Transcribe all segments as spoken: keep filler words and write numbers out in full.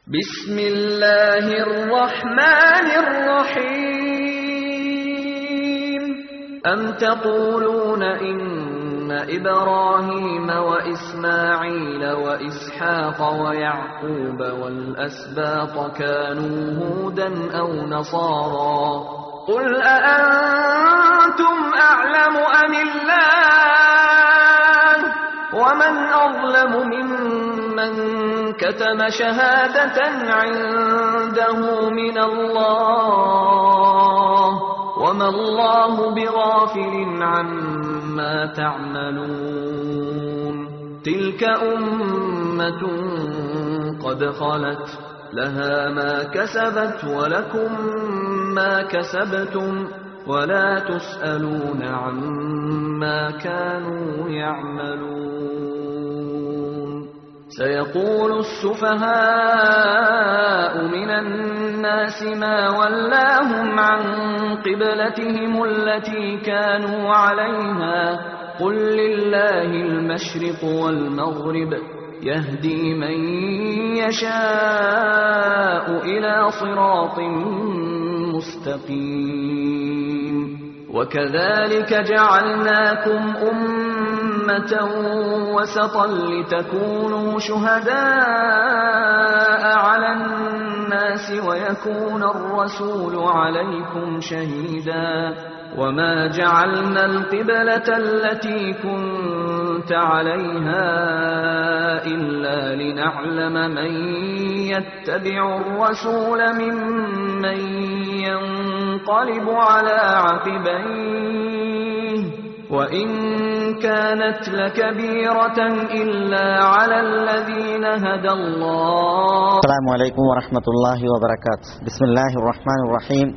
بسم الله الرحمن الرحيم أم تقولون إن إبراهيم وإسماعيل وإسحاق ويعقوب والأسباط كانوا هودا أو نصارى قل أأنتم أعلم أم الله ومن أظلم ممن كتم شهادة عنده من الله وما الله بغافل عما تعملون تلك أمة قد خلت لها ما كسبت ولكم ما كسبتم ولا تسألون عما كانوا يعملون سيقول السفهاء من الناس ما ولاهم عن قبلتهم التي كانوا عليها قل لله المشرق والمغرب يهدي من يشاء إلى صراط مستقيم وكذلك جعلناكم أمة وسطا لتكونوا شهداء على الناس ويكون الرسول عليكم شهيدا وما جعلنا القبلة التي كنت عليها إلا لنعلم من يتبع الرسول ممن ينقلب على عقبيه وإن كانت لكبيرة إلا على الذين هدى الله. السلام عليكم ورحمة الله وبركاته. بسم الله الرحمن الرحيم.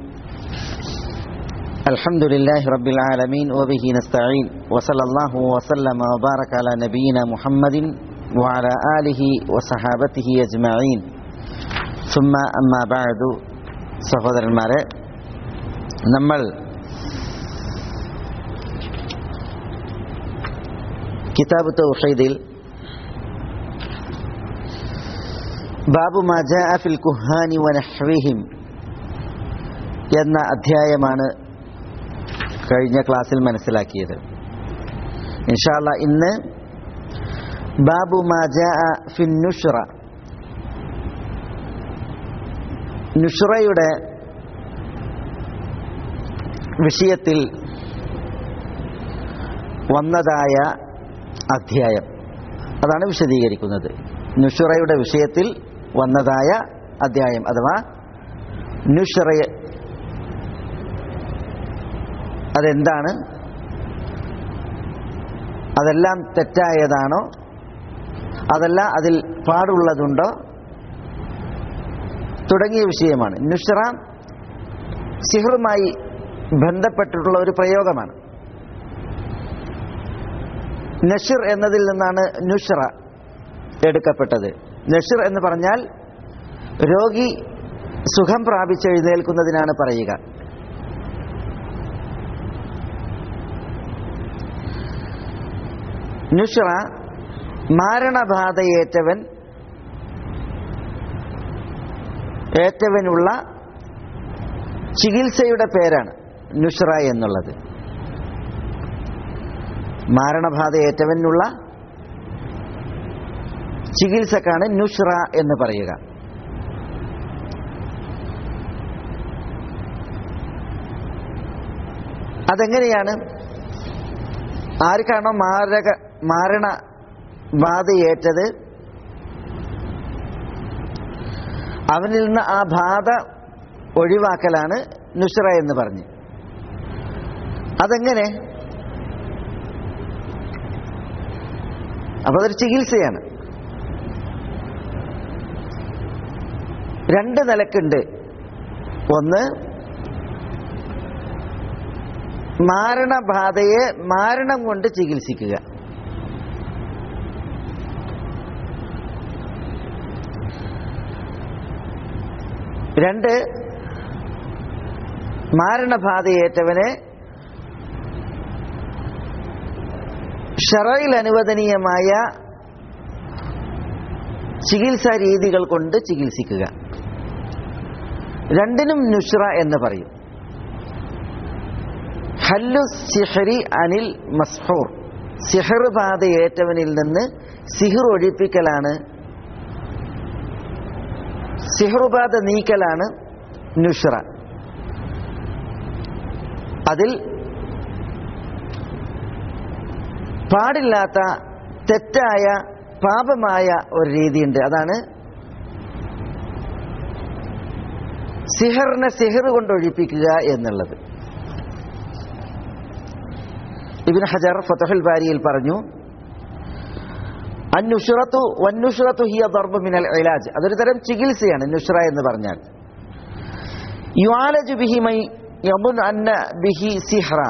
الحمد لله رب العالمين وبه نستعين وصلى الله وسلم وبارك على نبينا محمد وعلى آله وصحابته أجمعين ثم أما بعد. സഹോദരന്മാരെ, നമ്മൾ കിതാബ് തൗഹീദിൽ ബാബു മാ ജാഅ ഫിൽ കുഹാനി വനഹ്വിഹിം എന്ന അധ്യായമാണ് കഴിഞ്ഞ ക്ലാസ്സിൽ മനസ്സിലാക്കിയത്. ഇൻഷാ അല്ലാഹ് ഇന്ന് ബാബു മാ ജാഅ ഫിൻ നുഷ്റ, നുഷ്റയുടെ വിഷയത്തിൽ വന്നതായ അധ്യായം, അതാണ് വിശദീകരിക്കുന്നത്. നുഷ്റയുടെ വിഷയത്തിൽ വന്നതായ അധ്യായം അഥവാ നുഷ്റ അതെന്താണ്, അതെല്ലാം തെറ്റായതാണോ, അതല്ല അതിൽ പാടുള്ളതുണ്ടോ തുടങ്ങിയ വിഷയമാണ്. നുഷ്റ സിഹ്റുമായി ബന്ധപ്പെട്ടിട്ടുള്ള ഒരു പ്രയോഗമാണ്. നഷ്ർ എന്നതിൽ നിന്നാണ് നുഷ്റ എടുക്കപ്പെട്ടത്. നഷ്ർ എന്ന് പറഞ്ഞാൽ രോഗി സുഖം പ്രാപിച്ചെഴുന്നേൽക്കുന്നതിനാണ് പറയുക. നുഷ്റ മാരണബാധയേറ്റവൻ ഏറ്റവനുള്ള ചികിത്സയുടെ പേരാണ് നുഷ്റ എന്നുള്ളത്. മാരണബാധയേറ്റവനുള്ള ചികിത്സക്കാണ് നുഷ്റ എന്ന് പറയുക. അതെങ്ങനെയാണ്? ആർക്കാണോ മാരക മാരണ ബാധയേറ്റത് അവനിൽ നിന്ന് ആ ബാധ ഒഴിവാക്കലാണ് നുഷ്റ എന്ന് പറഞ്ഞ്. അതെങ്ങനെ? അപ്പോൾ അതൊരു ചികിത്സയാണ്. രണ്ട് നിലക്കുണ്ട്. ഒന്ന്, മാരണബാധയെ മാരണം കൊണ്ട് ചികിത്സിക്കുക. രണ്ട്, മാരണബാധയേറ്റവനെ ശറയിൽ അനുവദനീയമായ ചികിത്സാ രീതികൾ കൊണ്ട് ചികിത്സിക്കുക. രണ്ടിനും നുഷ്റ എന്ന് പറയും. ഹല്ലു സിഹ്രി അനിൽ മസ്ഹൂർ, സിഹർ ബാധയേറ്റവനിൽ നിന്ന് സിഹർ ഒഴിപ്പിക്കലാണ്, സിഹ്റുബാധ നീക്കലാണ് നുഷ്റ. അതിൽ പാടില്ലാത്ത തെറ്റായ പാപമായ ഒരു രീതിയുണ്ട്. അതാണ് സിഹറിനെ സിഹർ കൊണ്ട് ഒഴിപ്പിക്കുക എന്നുള്ളത്. ഇബ്നു ഹജർ ഫത്ഹുൽ ബാരിയിൽ പറഞ്ഞു, അന്നുഷ്റത്തു വന്നുഷ്റത്തു ഹിയ ദർബു മിനൽ ഇലാജ്, അതൊരു തരം ചികിത്സയാണ് നുഷ്റ എന്ന് പറഞ്ഞാൽ. യുആലജു ബിഹി മൻ യظن അന്ന ബിഹി സിഹ്റ,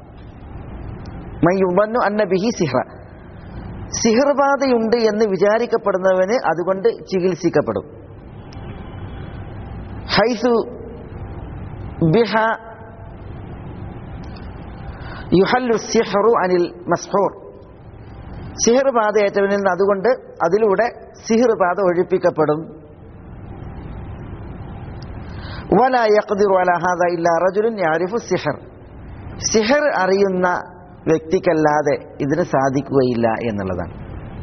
മൻ യظن അന്ന ബിഹി സിഹ്റ, സിഹർ ബാധയുണ്ട് എന്ന് വിചാരിക്കപ്പെടുന്നവന് അതുകൊണ്ട് ചികിത്സിക്കപ്പെടും. ഹൈസു ബിഹ യുഹല്ലു സിഹ്റു അനിൽ മസ്ഹൂർ, സിഹർ ബാധയേറ്റവനിൽ നിന്ന് അതുകൊണ്ട് അതിലൂടെ സിഹർ ബാധ ഒഴിപ്പിക്കപ്പെടും. വലാ യഖ്ദിറു അലാ ഹാദാ ഇല്ലാ റജുലുൻ യഅരിഫു സിഹർ, സിഹർ അറിയുന്ന വ്യക്തിക്കല്ലാതെ ഇതിന് സാധിക്കുകയില്ല എന്നുള്ളതാണ്.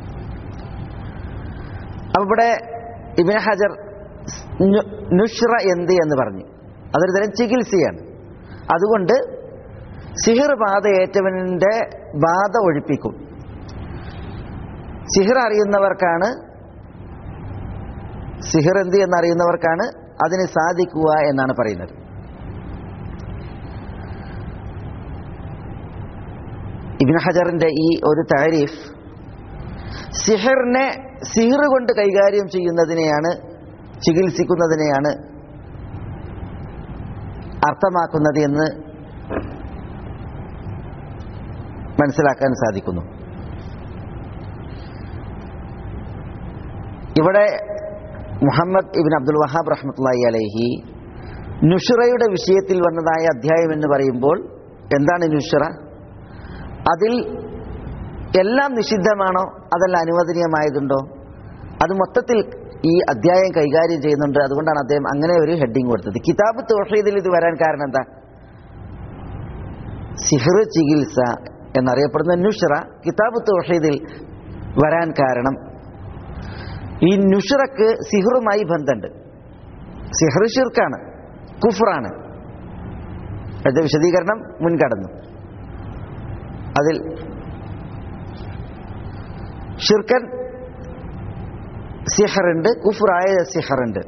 അവിടെ ഇബ്നു ഹജർ നുഷ്റ എന്ത് എന്ന് പറഞ്ഞു, അതൊരു തരം ചികിത്സയാണ്. അതുകൊണ്ട് സിഹർ ബാധയേറ്റവന്റെ ബാധ ഒഴിപ്പിക്കും. സിഹർ അറിയുന്നവർക്കാണ്, സിഹർ എന്ത് എന്നറിയുന്നവർക്കാണ് അതിന് സാധിക്കുക എന്നാണ് പറയുന്നത്. ഇബ്നു ഹജറിന്റെ ഈ ഒരു താരീഫ് സിഹറിനെ സിഹർ കൊണ്ട് കൈകാര്യം ചെയ്യുന്നതിനെയാണ്, ചികിത്സിക്കുന്നതിനെയാണ് അർത്ഥമാക്കുന്നത് എന്ന് മനസ്സിലാക്കാൻ സാധിക്കുന്നു. ഇവിടെ മുഹമ്മദ് ഇബ്നു അബ്ദുൽ വഹാബ് റഹ്മത്തുള്ളാഹി അലൈഹി നുഷ്റയുടെ വിഷയത്തിൽ വന്നതായ അധ്യായം എന്ന് പറയുമ്പോൾ എന്താണ് നുഷ്റ? അതിൽ എല്ലാം നിഷിദ്ധമാണോ അതല്ല അനുവദനീയമായതുണ്ടോ? അത് മൊത്തത്തിൽ ഈ അധ്യായം കൈകാര്യം ചെയ്യുന്നുണ്ട്. അതുകൊണ്ടാണ് അദ്ദേഹം അങ്ങനെ ഒരു ഹെഡിങ് കൊടുത്തത്. കിതാബ് തൗഹീദിൽ ഇത് വരാൻ കാരണം എന്താ? സിഹർ ചികിത്സ എന്നറിയപ്പെടുന്ന നുഷ്റ കിതാബ് തൗഹീദിൽ വരാൻ കാരണം ഈ നുഷ്റക്ക് സിഹറുമായി ബന്ധമുണ്ട്. സിഹർ ശിർക്കാണ്, കുഫ്റാണ്. അതിന്റെ വിശദീകരണം മുൻകടന്നു. അതിൽ ഷിർക്കൻ സിഹറുണ്ട്, കുഫ്റായ സിഹറുണ്ട്.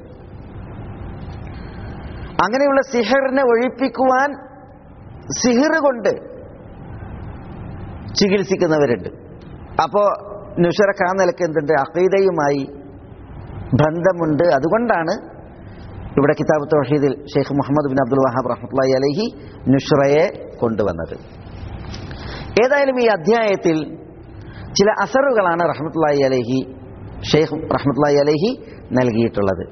അങ്ങനെയുള്ള സിഹറിനെ ഒഴിപ്പിക്കുവാൻ സിഹർ കൊണ്ട് ചികിത്സിക്കുന്നവരുണ്ട്. അപ്പോ നുഷ്റക്ക് ആ നിലക്ക് എന്തുണ്ട്? അഖീദയുമായി ബന്ധമുണ്ട്. അതുകൊണ്ടാണ് ഇവിടെ കിതാബ് തൗഹീദിൽ Sheikh Muhammad bin Abdul Wahab റഹ്മത്തുള്ളാഹി അലൈഹി നുഷ്റയെ കൊണ്ടുവന്നത്. ഏതായാലും ഈ അധ്യായത്തിൽ ചില അസറുകളാണ് റഹ്മത്തുള്ളാഹി അലൈഹി ഷെയ്ഖ് റഹ്മത്തുള്ളാഹി അലൈഹി നൽകിയിട്ടുള്ളത്.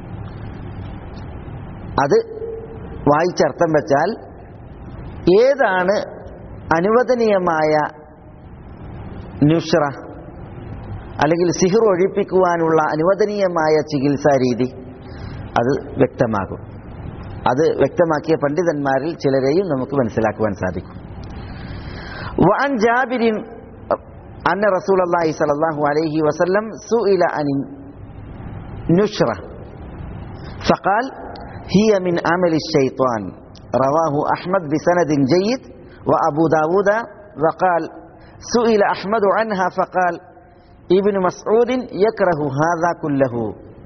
അത് വായിച്ചർത്ഥം വെച്ചാൽ ഏതാണ് അനുവദനീയമായ നുഷ്റ അല്ലെങ്കിൽ സിഹർ ഒഴിപ്പിക്കുവാനുള്ള അനുവദനീയമായ ചികിത്സാ രീതി അത് വ്യക്തമാകും. അത് വ്യക്തമാക്കിയ പണ്ഡിതന്മാരിൽ ചിലരെയും നമുക്ക് മനസ്സിലാക്കുവാൻ സാധിക്കും. വഅൻ ജാബിരിൻ അന്ന റസൂലുള്ളാഹി സ്വല്ലല്ലാഹു അലൈഹി വസല്ലം സുഇല അനിൻ നുഷ്റ ഫഖാൽ ഹിയ മിൻ അമലി ശൈത്വാൻ റവാഹു അഹ്മദ് ബിസനദിൻ ജയ്യിദ് വഅബൂ ദാവൂദ വഖാൽ സുഇല അഹ്മദ് അൻഹാ ഫഖാൽ ഇബ്നു മസ്ഊദ് യക്റഹു ഹാദാ കുല്ലഹു.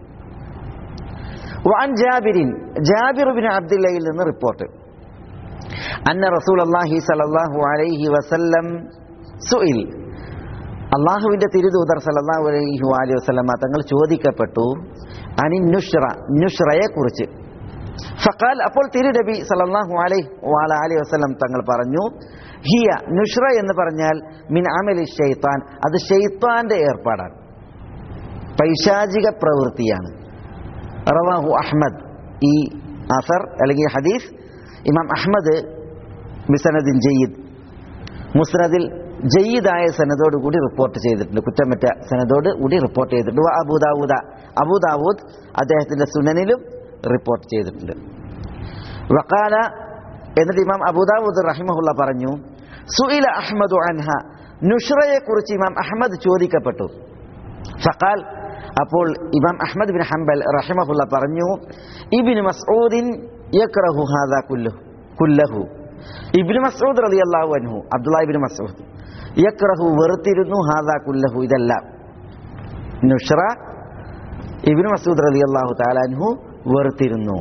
വഅൻ ജാബിരിൻ, ജാബിർ ഇബ്നു അബ്ദുല്ലയിൽ നിന്ന് റിപ്പോർട്ട്, അന്ന റസൂലുള്ളാഹി സ്വല്ലല്ലാഹു അലൈഹി വസല്ലം സുഇൽ, അല്ലാഹുവിന്റെ തിരുദൂതർ സ്വല്ലല്ലാഹു അലൈഹി വആലിഹി വസല്ലം തങ്ങൾ ചോദിക്കപ്പെട്ടു അനിൻ നുഷ്റ, നുഷ്റയെ കുറിച്ച്. ഫഖാൽ, അപ്പോൾ തിരുനബി സല്ലല്ലാഹു അലൈഹി വഅലിഹി വസല്ലം തങ്ങൾ പറഞ്ഞു, ഹിയ, നുഷ്റ എന്ന് പറഞ്ഞാൽ മിൻ അമലി ശൈത്താൻ, അത് ശൈത്താന്റെ ഏർപ്പാടാണ്, പൈശാചിക പ്രവൃത്തിയാണ്. റവാഹു അഹ്മദ്, ഈ അസർ അല്ലെങ്കിൽ ഹദീസ് ഇമാം അഹ്മദ് ബിസനദിൻ ജയ്യിദ് മുസ്നദിൽ ജയ്യിദായ സനദോട് കൂടി റിപ്പോർട്ട് ചെയ്തിട്ടുണ്ട്, കുറ്റമറ്റ സനദോട് കൂടി റിപ്പോർട്ട് ചെയ്തിട്ടുണ്ട്. അബൂദാവൂദ അബൂദാവൂദ് അദ്ദേഹത്തിന്റെ സുനനിലും റിപ്പോർട്ട് ചെയ്തിട്ടുണ്ട്. വഖാല എന്നിട്ട് ഇമാം അബൂദാവൂദ് റഹിമഹുള്ള പറഞ്ഞു, സുഇല അഹ്മദു അൻഹ, നുഷ്റയെ കുറിച്ച് ഇമാം അഹ്മദ് ചോദിക്കപ്പെട്ടു. ഫഖാൽ, അപ്പോൾ ഇമാം അഹ്മദ് ബിൻ ഹംബൽ റഹിമഹുള്ള പറഞ്ഞു, ഇബ്നു മസ്ഊദിൻ യക്റഹു ഹാദാ കുല്ലഹു കുല്ലഹു ഇബ്നു മസ്ഊദ് റളിയല്ലാഹു അൻഹു, അബ്ദുല്ലാഹ് ഇബ്നു മസ്ഊദ്, യക്റഹു വെറുത്തിരുന്നു, ഹാദാ കുല്ലഹു ഇതെല്ലാം, നുഷ്റ ഇബ്നു മസ്ഊദ് റളിയല്ലാഹു തആല അൻഹു വെറുത്തിരുന്നു.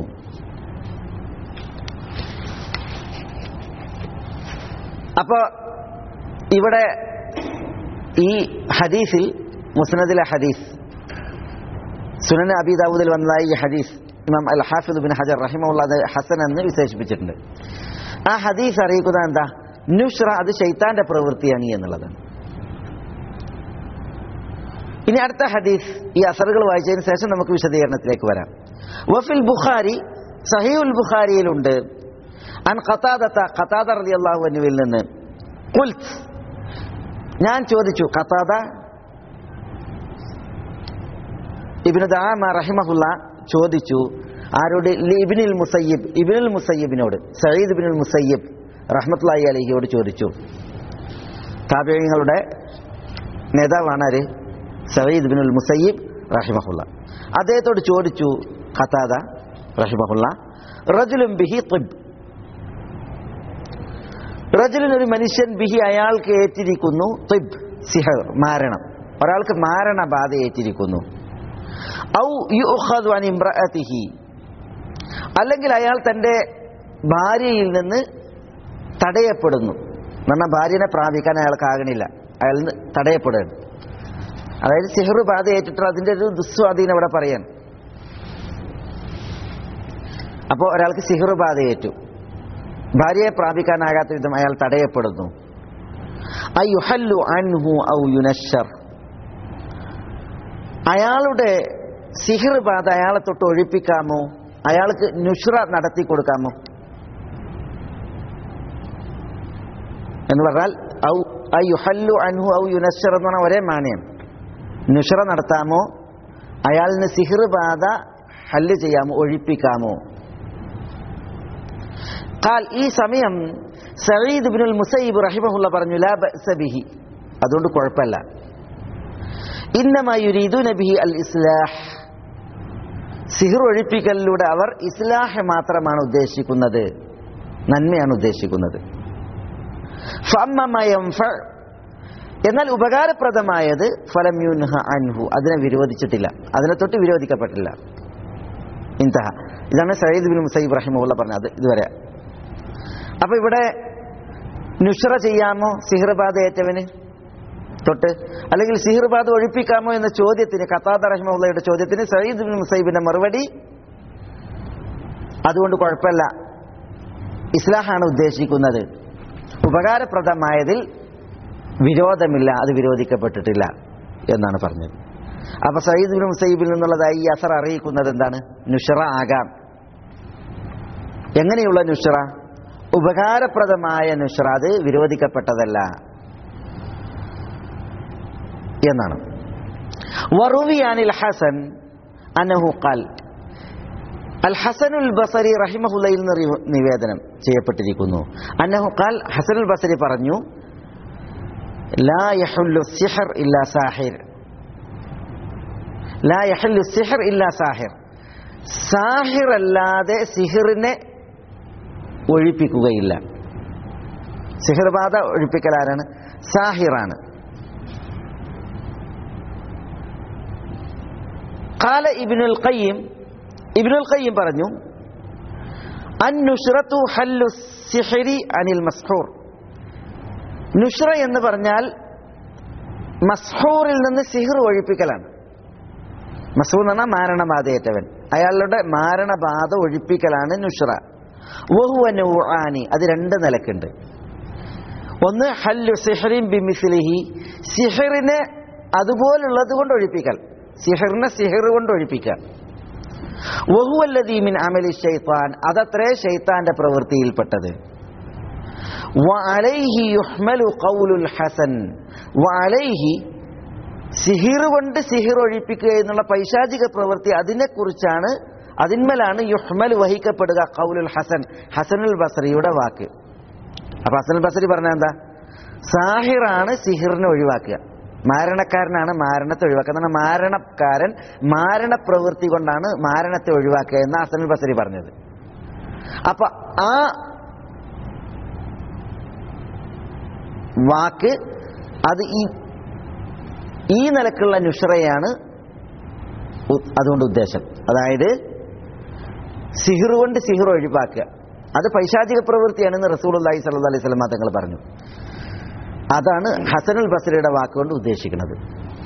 അപ്പൊ ഇവിടെ ഈ ഹദീസിൽ, മുസ്നദിലെ ഹദീസ്, സുനൻ അബീ ദാവൂദിൽ വന്നതായി ഈ ഹദീസ് ഇമാം അൽ ഹാഫിദ് ബിൻ ഹജർ റഹിമഹുല്ലാഹ് അത് ഹസൻ എന്ന് വിശേഷിപ്പിച്ചിട്ടുണ്ട്. ആ ഹദീസ് അറിയിക്കുന്നത് എന്താ? നുഷ്റ അത് ശൈത്താന്റെ പ്രവൃത്തിയാണ് എന്നുള്ളതാണ്. ഇനി അടുത്ത ഹദീസ്, ഈ അസറുകൾ വായിച്ചതിന് ശേഷം നമുക്ക് വിശദീകരണത്തിലേക്ക് വരാം. വഫിൽ ബുഖാരി, സഹീഹുൽ ബുഖാരിയിലുണ്ട്, അൻ ഖതാദത, ഖതാദ റളിയല്ലാഹു അൻഹുവിൽ നിന്ന്, ഖുൽത്, ഞാൻ ചോദിച്ചു, ഖതാദ ഇബ്നു ദഅാമ റഹിമഹുല്ലാ ചോദിച്ചു, ആരോട്? ഇബ്നുൽ മുസയ്യിബ്, ഇബ്നുൽ മുസയ്യിബിനോട്, സഈദ് ഇബ്നുൽ മുസയ്യിബ് റഹ്മത്തുള്ളാഹി അലൈഹിയോട് ചോദിച്ചു. താബിഈങ്ങളുടെ നേതാവാണ് ആര്? സഈദ് ഇബ്നുൽ മുസയ്യിബ് റഹിമഹുല്ലാ. അദ്ദേഹത്തോട് ചോദിച്ചു ഖതാദ റഹിമഹുല്ലാ, റജുലുൻ ബിഹി തിബ്, റജുലുൻ ഒരു മനുഷ്യൻ, ബിഹി അയാൾക്ക് ഏറ്റിരിക്കുന്നു, തിബ് സിഹർ മാരണം, ഒരാൾക്ക് മാരണബാധ ഏറ്റിരിക്കുന്നു, ഔ യുഖദു അൻ ഇംറഅതിഹി, അല്ലെങ്കിൽ അയാൾ തന്റെ ഭാര്യയിൽ നിന്ന് തടയപ്പെടുന്നു, എന്നാൽ ഭാര്യനെ പ്രാപിക്കാൻ അയാൾക്കാകണില്ല, അയാൾ തടയപ്പെടുകയാണ്. അതായത് സിഹർ ബാധ ഏറ്റിട്ടുള്ള അതിന്റെ ഒരു ദുസ്വാധീനം ഇവിടെ പറയാൻ. അപ്പോൾ ഒരാൾക്ക് സിഹർ ബാധ ഏറ്റു, ഭാര്യയെ പ്രാപിക്കാനാകാത്ത വിധം അയാൾ തടയപ്പെടുന്നു. അയുഹല്ലു അൻഹു ഔ യുനശ്ശർ, അയാളുടെ സിഹർ ബാധ അയാളെ തൊട്ട് ഒഴിപ്പിക്കാമോ, അയാൾക്ക് നുഷ്റ നടത്തി കൊടുക്കാമോ എന്ന് പറഞ്ഞാൽ, ഔ അയുഹല്ലു അൻഹു ഔ യുനശ്ശർ എന്ന് പറഞ്ഞാൽ ഒരേ മാനയാണ്. നുഷ്റ നടത്താമോ, അയാളിന് സിഹർ ബാധ ഹല്ല് ചെയ്യാമോ, ഒഴിപ്പിക്കാമോ? ഖാൽ, ഈ സമയം സഈദ് ഇബ്നുൽ മുസയ്യിബ് റഹിമഹുല്ലാ പറഞ്ഞു, ലാ ബഅസ ബിഹി, അതുകൊണ്ട് കുഴപ്പമില്ല. ഇന്നമാ യുരീദൂന ബിഹി അൽ ഇസ്ലാഹ്, സിഹർ ഒഴിപ്പിക്കലിലൂടെ അവർ ഇസ്ലാഹ് മാത്രമാണ് ഉദ്ദേശിക്കുന്നത്, നന്മയാണ് ഉദ്ദേശിക്കുന്നത്. ഫഅമ്മാ മാ യൻഫഅ, എന്നാൽ ഉപകാരപ്രദമായത്, ഫലം യുൻഹ അൻഹു, അതിനെ വിരോധിച്ചിട്ടില്ല, അതിനെ തൊട്ട് വിരോധിക്കപ്പെട്ടില്ല. ഇൻതഹ. ഇതാണ് സഈദ് ഇബ്നുൽ മുസയ്യിബ് റഹിമഹുല്ലാ പറഞ്ഞത് ഇതുവരെ. അപ്പൊ ഇവിടെ നുഷ്റ ചെയ്യാമോ സിഹർ ബാധ ഏറ്റവന് തൊട്ട്, അല്ലെങ്കിൽ സിഹർ ബാധ ഒഴിപ്പിക്കാമോ എന്ന ചോദ്യത്തിന്, ഖതാദ റഹിമഹുള്ളയുടെ ചോദ്യത്തിന് സഈദ് ഇബ്നുൽ മുസയ്യിബിന്റെ മറുപടി, അതുകൊണ്ട് കുഴപ്പമില്ല, ഇസ്ലാഹാണ് ഉദ്ദേശിക്കുന്നത്, ഉപകാരപ്രദമായതിൽ വിരോധമില്ല, അത് വിരോധിക്കപ്പെട്ടിട്ടില്ല എന്നാണ് പറഞ്ഞത്. അപ്പൊ സഈദ് ഇബ്നുൽ മുസയ്യിബിൽ നിന്നുള്ളതായി ഈ അസർ അറിയിക്കുന്നത് എന്താണ്? നുഷ്റ ആകാം. എങ്ങനെയുള്ള നുഷ്റ? ഉപകാരപ്രദമായ നുഷ്റ, അത് വിരോധിക്കപ്പെട്ടതല്ല എന്നാണ്. വറുവി അനിൽ ഹസൻ അന്നഹു ഖാൽ, അൽ ഹസനുൽ ബസരി റഹിമഹുല്ലയിൽ നിന്ന് നിവേദനം ചെയ്യപ്പെട്ടിരിക്കുന്നു, അന്നഹു ഖാൽ, ഹസനുൽ ബസരി പറഞ്ഞു, ലാ യഹുല്ലു സിഹർ ഇല്ലാ സാഹിർ, ലാ യഹുല്ലു സിഹർ ഇല്ലാ സാഹിർ, സാഹിർ അല്ലാതെ സിഹറിനെ ഒഴിപ്പിക്കുകയില്ല. സിഹർ ബാധ ഒഴിപ്പിക്കലാരാണ്? സാഹിറാണ്. ഖാല ഇബ്നുൽ ഖയ്യിം, ഇബ്നുൽ ഖയ്യിം പറഞ്ഞു, അൻ-നുഷ്റതു ഹല്ലു സിഹ്രി അനിൽ മസ്ഹൂർ, നുഷ്റ എന്ന് പറഞ്ഞാൽ മസ്ഹൂറിൽ നിന്ന് സിഹർ ഒഴിപ്പിക്കലാണ്. മസ്ഹൂർ എന്ന് പറഞ്ഞാൽ മാരണബാധയേറ്റവൻ, അയാളുടെ മാരണബാധ ഒഴിപ്പിക്കലാണ് നുഷ്റ. വഹുവ നൗആനി, അത് രണ്ട് നിലക്കുണ്ട്. ഒന്ന് ഹല്ലു സിഹ്റിൻ ബിമിസ്ലിഹി, സിഹറിനെ അതുപോലുള്ളത് കൊണ്ട് ഒഴിപ്പിക്കൽ, സിഹറിനെ സിഹർ കൊണ്ട് ഒഴിപ്പിക്കുക. വഹുവല്ലദീ മിൻ അമലി ശൈത്താൻ, അതത്രേ ശൈത്താന്റെ പ്രവൃത്തിയിൽപ്പെട്ടത്. വഅലൈഹി യുഹ്മലു ഖൗലുൽ ഹസൻ. വഅലൈഹി സിഹിർ കൊണ്ട് സിഹിർ ഒഴിപ്പിക്കുക എന്നുള്ള പൈശാചിക പ്രവൃത്തി, അതിനെക്കുറിച്ചാണ്, അതിന്മേലാണ് യുഹ്മൽ വഹിക്കപ്പെടുക ഖൗലുൽ ഹസൻ, ഹസനുൽ ബസ്രിയുടെ വാക്ക്. അപ്പൊ ഹസനുൽ ബസ്രി പറഞ്ഞ എന്താ? സാഹിറാണ് സിഹിറിനെ ഒഴിവാക്കുക, മാരണക്കാരനാണ് മാരണത്തെ ഒഴിവാക്കുക. എന്നാൽ മാരണക്കാരൻ മാരണപ്രവൃത്തി കൊണ്ടാണ് മാരണത്തെ ഒഴിവാക്കുക എന്ന് ഹസനുൽ ബസ്രി പറഞ്ഞത്. അപ്പൊ ആ വാക്ക് അത് ഈ ഈ നിലക്കുള്ള നുഷ്റയാണ് അതുകൊണ്ട് ഉദ്ദേശം. അതായത് സിഹിർ കൊണ്ട് സിഹിർ ഒഴിവാക്കുക, അത് പൈശാചിക പ്രവൃത്തിയാണെന്ന് റസൂലുള്ളാഹി സ്വല്ലല്ലാഹു അലൈഹി വസല്ലം തങ്ങൾ പറഞ്ഞു. അതാണ് ഹസനുൽ ബസ്രിയുടെ വാക്കുകൊണ്ട് ഉദ്ദേശിക്കുന്നത്.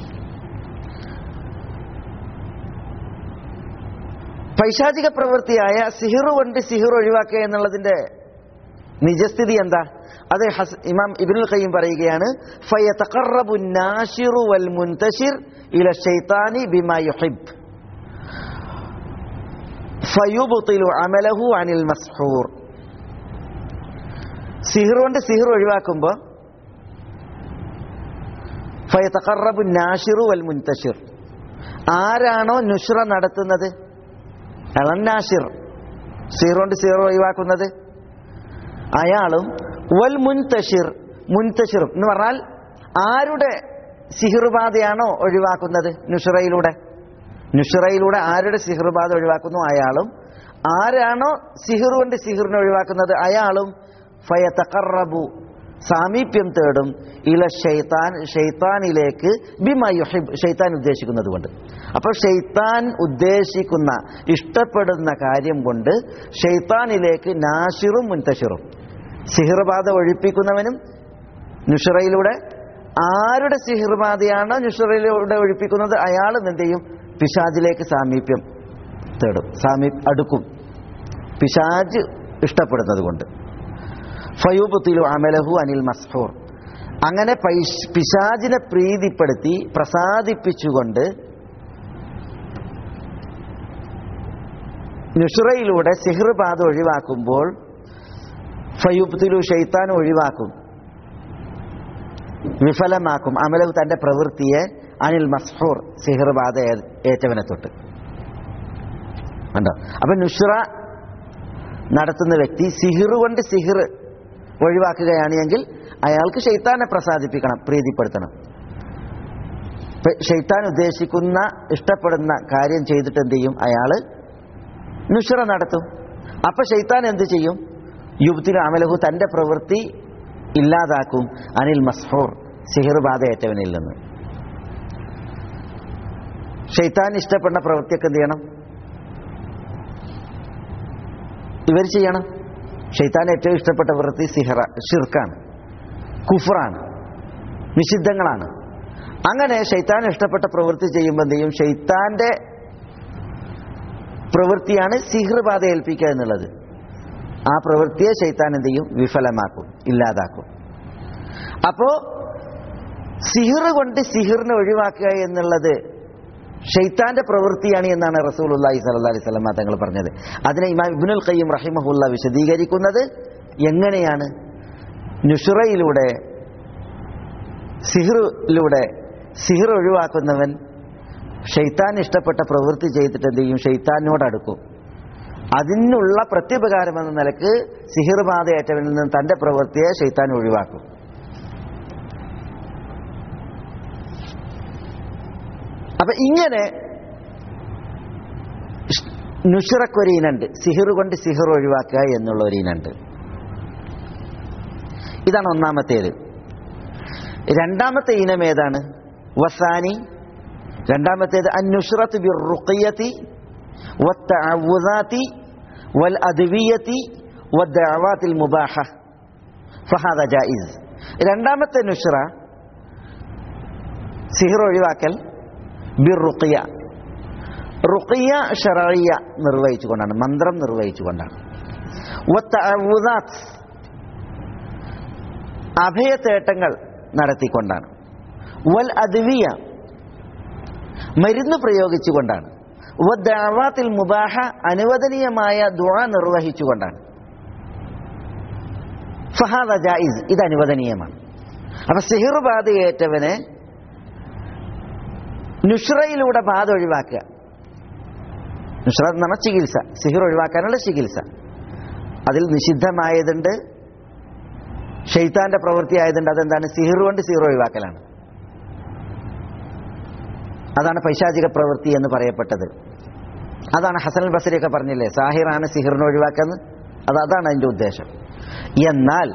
പൈശാചിക പ്രവൃത്തിയായ സിഹിർ കൊണ്ട് സിഹിർ ഒഴിവാക്കുക എന്നുള്ളതിന്റെ നിജസ്ഥിതി എന്താ? അത് ഇമാം ഇബ്നുൽ ഖയ്യിം പറയുകയാണ്, ഫയതഖറബു നാശിറു വൽ മുൻതശിർ ഇല ശൈത്താനി ബിമാ യുഹിബ് ഫയുബ്തിലു അമലഹു അനിൽ മസ്ഹൂർ. സിഹിർ കൊണ്ട് സിഹിർ ഒഴിവാക്കുമ്പോൾ ഫയതഖറബു നാശിറു വൽ മുൻതശിർ, ആരാണോ നുഷ്റ നടത്തുന്നത്, അളന്നാശിർ സിഹിർ കൊണ്ട് സിഹിർ ഒഴിവാക്കുന്നത്, അയാളും വൽ മുൻതശിർ, മുൻതശിറും എന്ന് പറഞ്ഞാൽ ആരുടെ സിഹിർബാധയാണോ ഒഴിവാക്കുന്നത് നുഷ്റയിലൂടെ, നുഷ്റയിലൂടെ ആരുടെ സിഹിർബാധ ഒഴിവാക്കുന്നു അയാളും, ആരാണോ സിഹിർ കൊണ്ട് സിഹിറിനെ ഒഴിവാക്കുന്നത് അയാളും ഫയതഖറബു സാമീപ്യം തേടും ഇല ഷൈത്താൻ, ഷൈത്താനിലേക്ക് ബിമാ യുഹിബ്, ഷൈത്താൻ ഉദ്ദേശിക്കുന്നത് കൊണ്ട്. അപ്പോൾ ഷൈത്താൻ ഉദ്ദേശിക്കുന്ന ഇഷ്ടപ്പെടുന്ന കാര്യം കൊണ്ട് ഷൈത്താനിലേക്ക് നാശിറും മുൻതശിറും, സിഹിർബാധ ഒഴിപ്പിക്കുന്നവനും നുഷ്റയിലൂടെ ആരുടെ സിഹിർബാധയാണോ നുഷ്റയിലൂടെ ഒഴിപ്പിക്കുന്നത് അയാളും എന്ത് ചെയ്യും? പിശാജിലേക്ക് സാമീപ്യം തേടും, സാമീ അടുക്കും, പിശാജ് ഇഷ്ടപ്പെടുന്നത് കൊണ്ട്. ഫയുബ്തിലു അമലഹു അനിൽ മസ്ഹൂർ, അങ്ങനെ പിശാജിനെ പ്രീതിപ്പെടുത്തി പ്രസാദിപ്പിച്ചുകൊണ്ട് നുഷ്റയിലൂടെ സിഹിർബാധ ഒഴിവാക്കുമ്പോൾ ഫയുബ്തിലു ഷൈത്താൻ ഒഴിവാക്കും, വിഫലമാക്കും അമലഹു തന്റെ പ്രവൃത്തിയെ അനിൽ മസ്ഹൂർ, സിഹിർബാധ ഏറ്റവനെ തൊട്ട്. കണ്ടോ? അപ്പൊ നുഷ്റ നടത്തുന്ന വ്യക്തി സിഹിർ കൊണ്ട് സിഹിർ ഒഴിവാക്കുകയാണ് എങ്കിൽ അയാൾക്ക് ഷൈത്താനെ പ്രസാദിപ്പിക്കണം, പ്രീതിപ്പെടുത്തണം. ഷൈത്താൻ ഉദ്ദേശിക്കുന്ന ഇഷ്ടപ്പെടുന്ന കാര്യം ചെയ്തിട്ട് എന്ത് ചെയ്യും? അയാള് നുഷ്റ നടത്തും. അപ്പൊ ഷൈത്താൻ എന്ത് ചെയ്യും? യുബ്തിലു അമലഹു, തന്റെ പ്രവൃത്തി ഇല്ലാതാക്കും, അനിൽ മസ്ഹൂർ, സിഹിർ ബാധയേറ്റവനിൽ നിന്ന്. ഷൈത്താൻ ഇഷ്ടപ്പെടുന്ന പ്രവൃത്തിയൊക്കെ എന്ത് ചെയ്യണം? ഇവർ ചെയ്യണം. ഷൈത്താൻ ഏറ്റവും ഇഷ്ടപ്പെട്ട പ്രവൃത്തി സിഹറ, ഷിർക്കാണ്, കുഫറാണ്, നിഷിദ്ധങ്ങളാണ്. അങ്ങനെ ഷൈത്താൻ ഇഷ്ടപ്പെട്ട പ്രവൃത്തി ചെയ്യുമ്പോൾ എന്ത് ചെയ്യും? ഷൈത്താന്റെ പ്രവൃത്തിയാണ് സിഹിർ ബാധ ഏൽപ്പിക്കുക എന്നുള്ളത്. ആ പ്രവൃത്തിയെ ഷൈത്താൻ എന്ത് ചെയ്യും? വിഫലമാക്കും, ഇല്ലാതാക്കും. അപ്പോ സിഹിർ കൊണ്ട് സിഹിറിനെ ഒഴിവാക്കുക എന്നുള്ളത് ഷൈത്താന്റെ പ്രവൃത്തിയാണ് എന്നാണ് റസൂലുള്ളാഹി സ്വല്ലല്ലാഹി അലൈഹി വസല്ലം തങ്ങൾ പറഞ്ഞത്. അതിനെ ഇമാം ഇബ്നുൽ ഖയ്യിം റഹിമഹുല്ലാഹ് വിശദീകരിക്കുന്നത് എങ്ങനെയാണ്? നുഷ്റയിലൂടെ സിഹിറിലൂടെ സിഹിർ ഒഴിവാക്കുന്നവൻ ഷൈത്താൻ ഇഷ്ടപ്പെട്ട പ്രവൃത്തി ചെയ്തിട്ട് എന്ത് ചെയ്യും? ഷൈത്താനോട് അടുക്കും. അതിനുള്ള പ്രത്യുപകാരം എന്ന നിലക്ക് സിഹിർ ബാധയേറ്റവനിൽ നിന്ന് തന്റെ പ്രവൃത്തിയെ ഷൈത്താൻ ഒഴിവാക്കും. അപ്പൊ ഇങ്ങനെ നുഷ്റക്കൊരീനുണ്ട്, സിഹിർ കൊണ്ട് സിഹിർ ഒഴിവാക്കുക എന്നുള്ള ഒരു ഇനുണ്ട്. ഇതാണ് ഒന്നാമത്തേത്. രണ്ടാമത്തെ ഇനം ഏതാണ്? വസാനി, രണ്ടാമത്തേത് അന്നുഷ്റത്ത് ബിർറുഖിയത്തി വത്തഅവുദാത്തി വൽ അദ്വിയത്തി വദ്ദഅവാത്തിൽ മുബാഹ ഫഹാദ ജായിസ്. രണ്ടാമത്തെ നുഷ്റ സിഹിർ ഒഴിവാക്കൽ ബിർറുഖിയ, റുഖിയ ശർഇയ്യ നിർവഹിച്ചുകൊണ്ടാണ്, മന്ത്രം നിർവഹിച്ചുകൊണ്ടാണ്. വത്തഅവുദാത്ത്, അഭയതേട്ടങ്ങൾ നടത്തിക്കൊണ്ടാണ്. വൽ അദ്വിയ, മരുന്ന് പ്രയോഗിച്ചുകൊണ്ടാണ്. വദ്ദഅവാത്തിൽ മുബാഹ, അനുവദനീയമായ ദുആ നിർവഹിച്ചുകൊണ്ടാണ്. ഫഹാദ ജായിസ്, ഇത് അനുവദനീയമാണ്. അപ്പൊ സിഹിർ ബാധയേറ്റവനെ നുഷ്റയിലൂടെ ബാധ ഒഴിവാക്കുക. നുഷ്റ എന്ന് പറഞ്ഞാൽ ചികിത്സ, സിഹിർ ഒഴിവാക്കാനുള്ള ചികിത്സ. അതിൽ നിഷിദ്ധമായതുണ്ട്, ഷെയ്ത്താന്റെ പ്രവൃത്തി ആയതുണ്ട്. അതെന്താണ്? സിഹിർ കൊണ്ട് സിഹിർ ഒഴിവാക്കലാണ്. അതാണ് പൈശാചിക പ്രവൃത്തി എന്ന് പറയപ്പെട്ടത്. അതാണ് ഹസൻ അൽ ബസരിയൊക്കെ പറഞ്ഞില്ലേ, സാഹിറാണ് സിഹിറിനെ ഒഴിവാക്കുന്നത്. അത് അതാണ് അതിന്റെ ഉദ്ദേശം. എന്നാൽ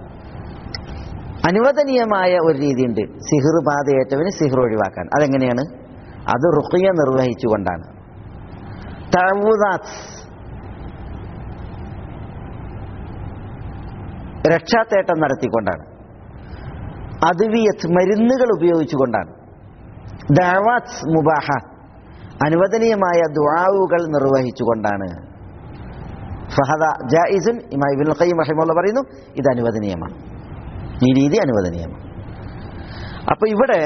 അനുവദനീയമായ ഒരു രീതിയുണ്ട് സിഹിർ ബാധയേറ്റവന് സിഹിർ ഒഴിവാക്കാൻ. അതെങ്ങനെയാണ്? അത് റുഖിയ നിർവഹിച്ചുകൊണ്ടാണ്. തഅവൂദാത്ത്, രക്ഷാത്തേട്ടം നടത്തിക്കൊണ്ടാണ്. അദ്വിയത്ത്, മരുന്നുകൾ ഉപയോഗിച്ചുകൊണ്ടാണ്. ദഅവാത്ത് മുബാഹ, അനുവദനീയമായ ദുആവുകൾ നിർവഹിച്ചുകൊണ്ടാണ്. ഫഹദ ജായിസുൻ, ഇമാം ഇബ്നുൽ ഖയ്യിം റഹിമഹുല്ലാഹ് പറയുന്നു ഇത് അനുവദനീയമാണ്, ഈ രീതി അനുവദനീയമാണ്. അപ്പൊ ഇവിടെ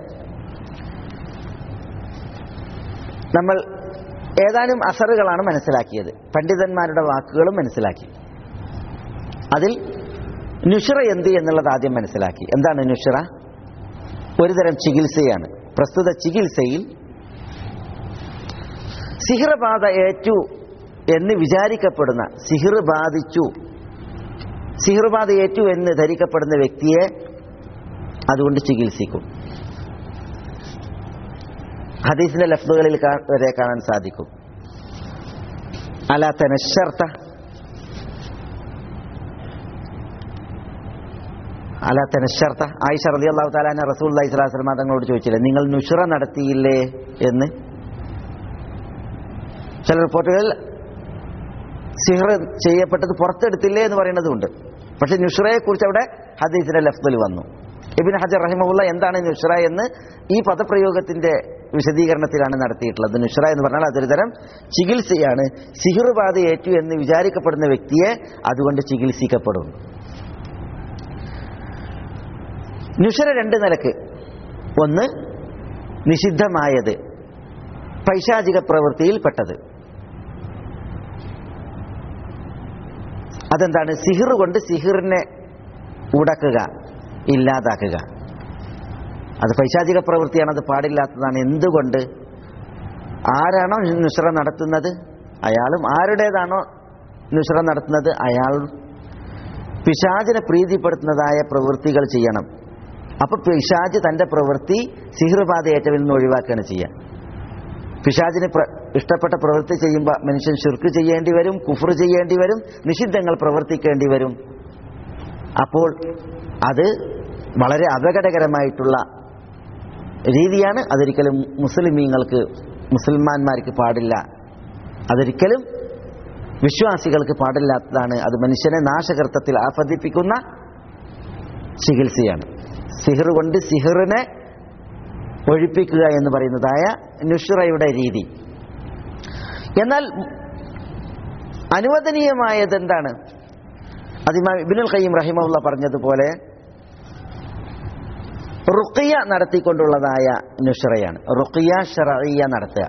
നമ്മൾ ഏതാനും അസറുകളാണ് മനസ്സിലാക്കിയത്, പണ്ഡിതന്മാരുടെ വാക്കുകളും മനസ്സിലാക്കി. അതിൽ നുഷ്റ എന്ത് എന്നുള്ളത് ആദ്യം മനസ്സിലാക്കി. എന്താണ് നുഷ്റ? ഒരുതരം ചികിത്സയാണ്. പ്രസ്തുത ചികിത്സയിൽ സിഹിർ ബാധ ഏറ്റു എന്ന് വിചാരിക്കപ്പെടുന്ന, സിഹിർ ബാധിച്ചു, സിഹിർ ബാധ ഏറ്റു എന്ന് ധരിക്കപ്പെടുന്ന വ്യക്തിയെ അതുകൊണ്ട് ചികിത്സിക്കും. ഹദീസിന്റെ ലഫ്ദുകളിൽ വരെ കാണാൻ സാധിക്കും. അലാ തനശ്ശർത, അലാ തനശ്ശർത. ആയിഷ റളിയല്ലാഹു തആല അൻഹ റസൂലുള്ളാഹി സ്വല്ലല്ലാഹു അലൈഹി വസല്ലം തങ്ങളോട് ചോദിച്ചില്ലേ, നിങ്ങൾ നുഷ്റ നടത്തിയില്ലേ എന്ന്. ചില റിപ്പോർട്ടുകളിൽ സിഹർ ചെയ്യപ്പെട്ടത് പുറത്തെടുത്തില്ലേ എന്ന് പറയുന്നതുണ്ട്. പക്ഷെ നുഷ്റയെ കുറിച്ച് അവിടെ ഹദീസിന്റെ ലഫ്ദിൽ വന്നു. ഇബ്നു ഹജർ റഹിമഹുള്ള എന്താണ് നുഷ്റ എന്ന് ഈ പദപ്രയോഗത്തിന്റെ വിശദീകരണത്തിലാണ് നടത്തിയിട്ടുള്ളത്. നുഷ്റ എന്ന് പറഞ്ഞാൽ അതൊരു തരം ചികിത്സയാണ്. സിഹിർ ബാധ ഏറ്റു എന്ന് വിചാരിക്കപ്പെടുന്ന വ്യക്തിയെ അതുകൊണ്ട് ചികിത്സിക്കപ്പെടും. നുഷ്റ രണ്ട് നിലക്ക്. ഒന്ന് നിഷിദ്ധമായത്, പൈശാചിക പ്രവൃത്തിയിൽപ്പെട്ടത്. അതെന്താണ്? സിഹിർ കൊണ്ട് സിഹിറിനെ ഉടക്കുക, ഇല്ലാതാക്കുക. അത് പൈശാചിക പ്രവൃത്തിയാണ്, അത് പാടില്ലാത്തതാണ്. എന്തുകൊണ്ട്? ആരാണോ നുഷ്റ നടത്തുന്നത് അയാളും, ആരുടേതാണോ നുഷ്റ നടത്തുന്നത് അയാളും പിശാചിനെ പ്രീതിപ്പെടുത്തുന്നതായ പ്രവൃത്തികൾ ചെയ്യണം. അപ്പൊ പിശാച് തന്റെ പ്രവൃത്തി സിഹിർ ബാധയേറ്റവരിൽ നിന്ന് ഒഴിവാക്കുകയാണ് ചെയ്യുക. പിശാചിന് ഇഷ്ടപ്പെട്ട പ്രവൃത്തി ചെയ്യുമ്പോൾ മനുഷ്യൻ ശിർക്ക് ചെയ്യേണ്ടി വരും, കുഫ്ർ ചെയ്യേണ്ടി വരും, നിഷിദ്ധങ്ങൾ പ്രവർത്തിക്കേണ്ടി വരും. അപ്പോൾ അത് വളരെ അപകടകരമായിട്ടുള്ള രീതിയാണ്. അതൊരിക്കലും മുസ്ലിമീങ്ങൾക്ക്, മുസൽമാന്മാർക്ക് പാടില്ല. അതൊരിക്കലും വിശ്വാസികൾക്ക് പാടില്ലാത്തതാണ്. അത് മനുഷ്യനെ നാശകർത്തത്തിൽ ആപതിപ്പിക്കുന്ന ചികിത്സയാണ്. സിഹിർ കൊണ്ട് സിഹിറിനെ ഒഴിപ്പിക്കുക എന്ന് പറയുന്നതായ നുഷ്റയുടെ രീതി. എന്നാൽ അനുവദനീയമായത് എന്താണ്? അത് ഇമാം ഇബ്നുൽ ഖയ്യിം റഹിമഹുല്ലാഹ് പറഞ്ഞതുപോലെ റുഖിയ നടത്തിക്കൊണ്ടുള്ളതായ നുഷ്റയാണ്. റുഖിയ ശർഇയ്യ നടത്തുക,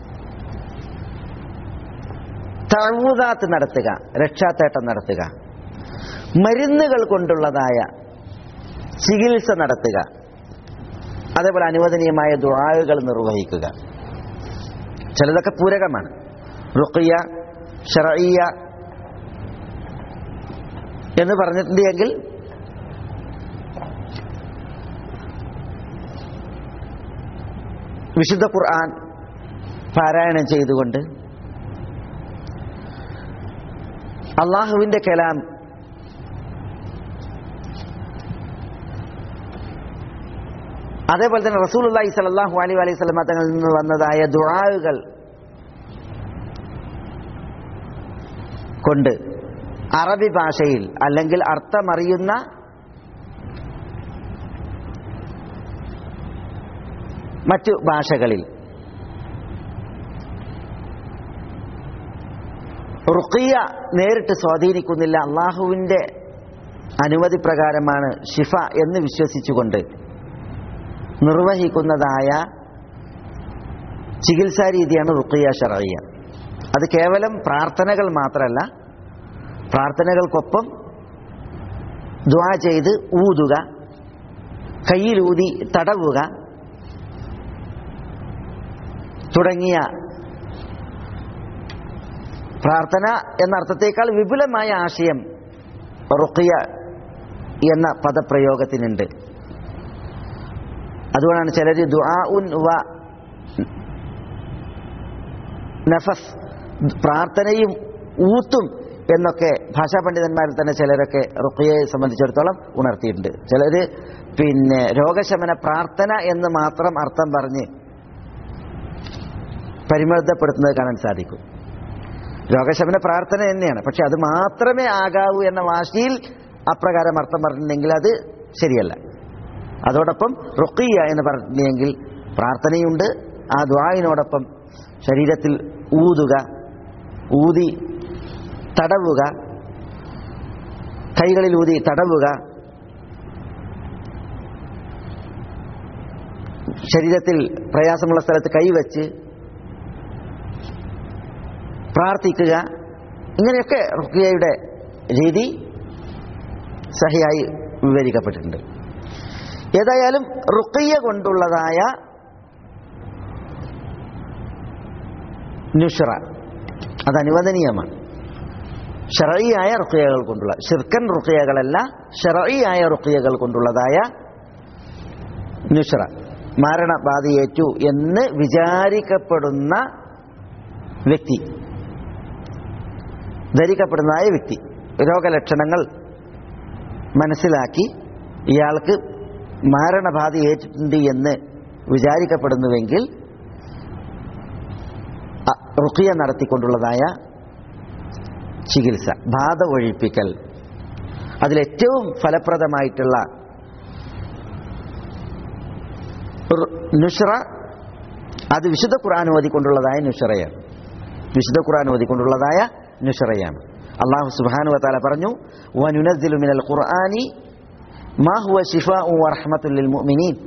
തഅവൂദാത്ത് നടത്തുക, രക്ഷാത്തേട്ടം നടത്തുക, മരുന്നുകൾ കൊണ്ടുള്ളതായ ചികിത്സ നടത്തുക, അതേപോലെ അനുവദനീയമായ ദുആകൾ നിർവഹിക്കുക. ചിലതൊക്കെ പൂരകമാണ്. റുഖിയ ശർഇയ്യ എന്ന് പറഞ്ഞിട്ടുണ്ടെങ്കിൽ വിശുദ്ധ ഖുർആൻ പാരായണം ചെയ്തുകൊണ്ട് അള്ളാഹുവിന്റെ കലാം അതേപോലെ തന്നെ റസൂലുള്ളാഹി സ്വല്ലല്ലാഹു അലൈഹി വസല്ലം തങ്ങളിൽ നിന്ന് വന്നതായ ദുആകൾ കൊണ്ട് അറബി ഭാഷയിൽ അല്ലെങ്കിൽ അർത്ഥമറിയുന്ന മറ്റു ഭാഷകളിൽ റുഖിയ നേരിട്ട് സ്വാധീനിക്കുന്നില്ല, അള്ളാഹുവിന്റെ അനുമതി പ്രകാരമാണ് ഷിഫ എന്ന് വിശ്വസിച്ചുകൊണ്ട് നിർവഹിക്കുന്നതായ ചികിത്സാ രീതിയാണ് റുഖിയ ശർഇയ്യ. അത് കേവലം പ്രാർത്ഥനകൾ മാത്രമല്ല, പ്രാർത്ഥനകൾക്കൊപ്പം ദുആ ചെയ്ത് ഊതുക, കയ്യിലൂതി തടവുക തുടങ്ങിയ പ്രാർത്ഥന എന്നർത്ഥത്തേക്കാൾ വിപുലമായ ആശയം റുഖിയ എന്ന പദപ്രയോഗത്തിനുണ്ട്. അതുകൊണ്ടാണ് ചിലർ ദുആഉൻ വ നഫസ്, പ്രാർത്ഥനയും ഊത്തും എന്നൊക്കെ ഭാഷാ പണ്ഡിതന്മാരിൽ തന്നെ ചിലരൊക്കെ റുഖിയയെ സംബന്ധിച്ചിടത്തോളം ഉണർത്തിയിട്ടുണ്ട്. ചിലർ പിന്നെ രോഗശമന പ്രാർത്ഥന എന്ന് മാത്രം അർത്ഥം പറഞ്ഞ് പരിമിതപ്പെടുത്തുന്നത് കാണാൻ സാധിക്കും. രോഗശമന പ്രാർത്ഥന തന്നെയാണ്, പക്ഷെ അത് മാത്രമേ ആകാവൂ എന്ന വാശിയിൽ അപ്രകാരം അർത്ഥം പറഞ്ഞിട്ടുണ്ടെങ്കിൽ അത് ശരിയല്ല. അതോടൊപ്പം റുഖിയ എന്ന് പറഞ്ഞെങ്കിൽ പ്രാർത്ഥനയുണ്ട്, ആ ദുആഇനോടൊപ്പം ശരീരത്തിൽ ഊതുക, ഊതി തടവുക, കൈകളിൽ ഊതി തടവുക, ശരീരത്തിൽ പ്രയാസമുള്ള സ്ഥലത്ത് കൈവച്ച് പ്രാർത്ഥിക്കുക, ഇങ്ങനെയൊക്കെ റുഖിയയുടെ രീതി സഹിയായി വിവരിക്കപ്പെട്ടിട്ടുണ്ട്. ഏതായാലും റുഖിയ കൊണ്ടുള്ളതായ നുഷ്റ അത് അനുവദനീയമാണ്. ശർഈയായ റുഖിയകൾ കൊണ്ടുള്ള, ശിർക്കൻ റുഖിയകളല്ല, ശർഈയായ റുഖിയകൾ കൊണ്ടുള്ളതായ നുഷ്റ, മരണബാധയേറ്റു എന്ന് വിചാരിക്കപ്പെടുന്ന വ്യക്തി, ധരിക്കപ്പെടുന്നതായ വ്യക്തി രോഗലക്ഷണങ്ങൾ മനസ്സിലാക്കി ഇയാൾക്ക് മരണബാധയേറ്റിട്ടുണ്ട് എന്ന് വിചാരിക്കപ്പെടുന്നുവെങ്കിൽ റുഖിയ നടത്തിക്കൊണ്ടുള്ളതായ ചികിത്സ, ബാധ ഒഴിപ്പിക്കൽ, അതിലേറ്റവും ഫലപ്രദമായിട്ടുള്ള നുഷ്റ അത് വിശുദ്ധ ഖുർആൻ ഓതിക്കൊണ്ടുള്ളതായ നുഷ്റയാണ്. വിശുദ്ധ ഖുർആൻ ഓതിക്കൊണ്ടുള്ളതായ നുഷ്റയാണ്. അല്ലാഹു സുബ്ഹാനഹു വ തആല പറഞ്ഞു, വനുനസ്സിലു മിനൽ ഖുർആനി മാ ഹുവ ശിഫാഉ വറഹ്മത്തുൽ ലിൽ മുഅ്മിനീൻ.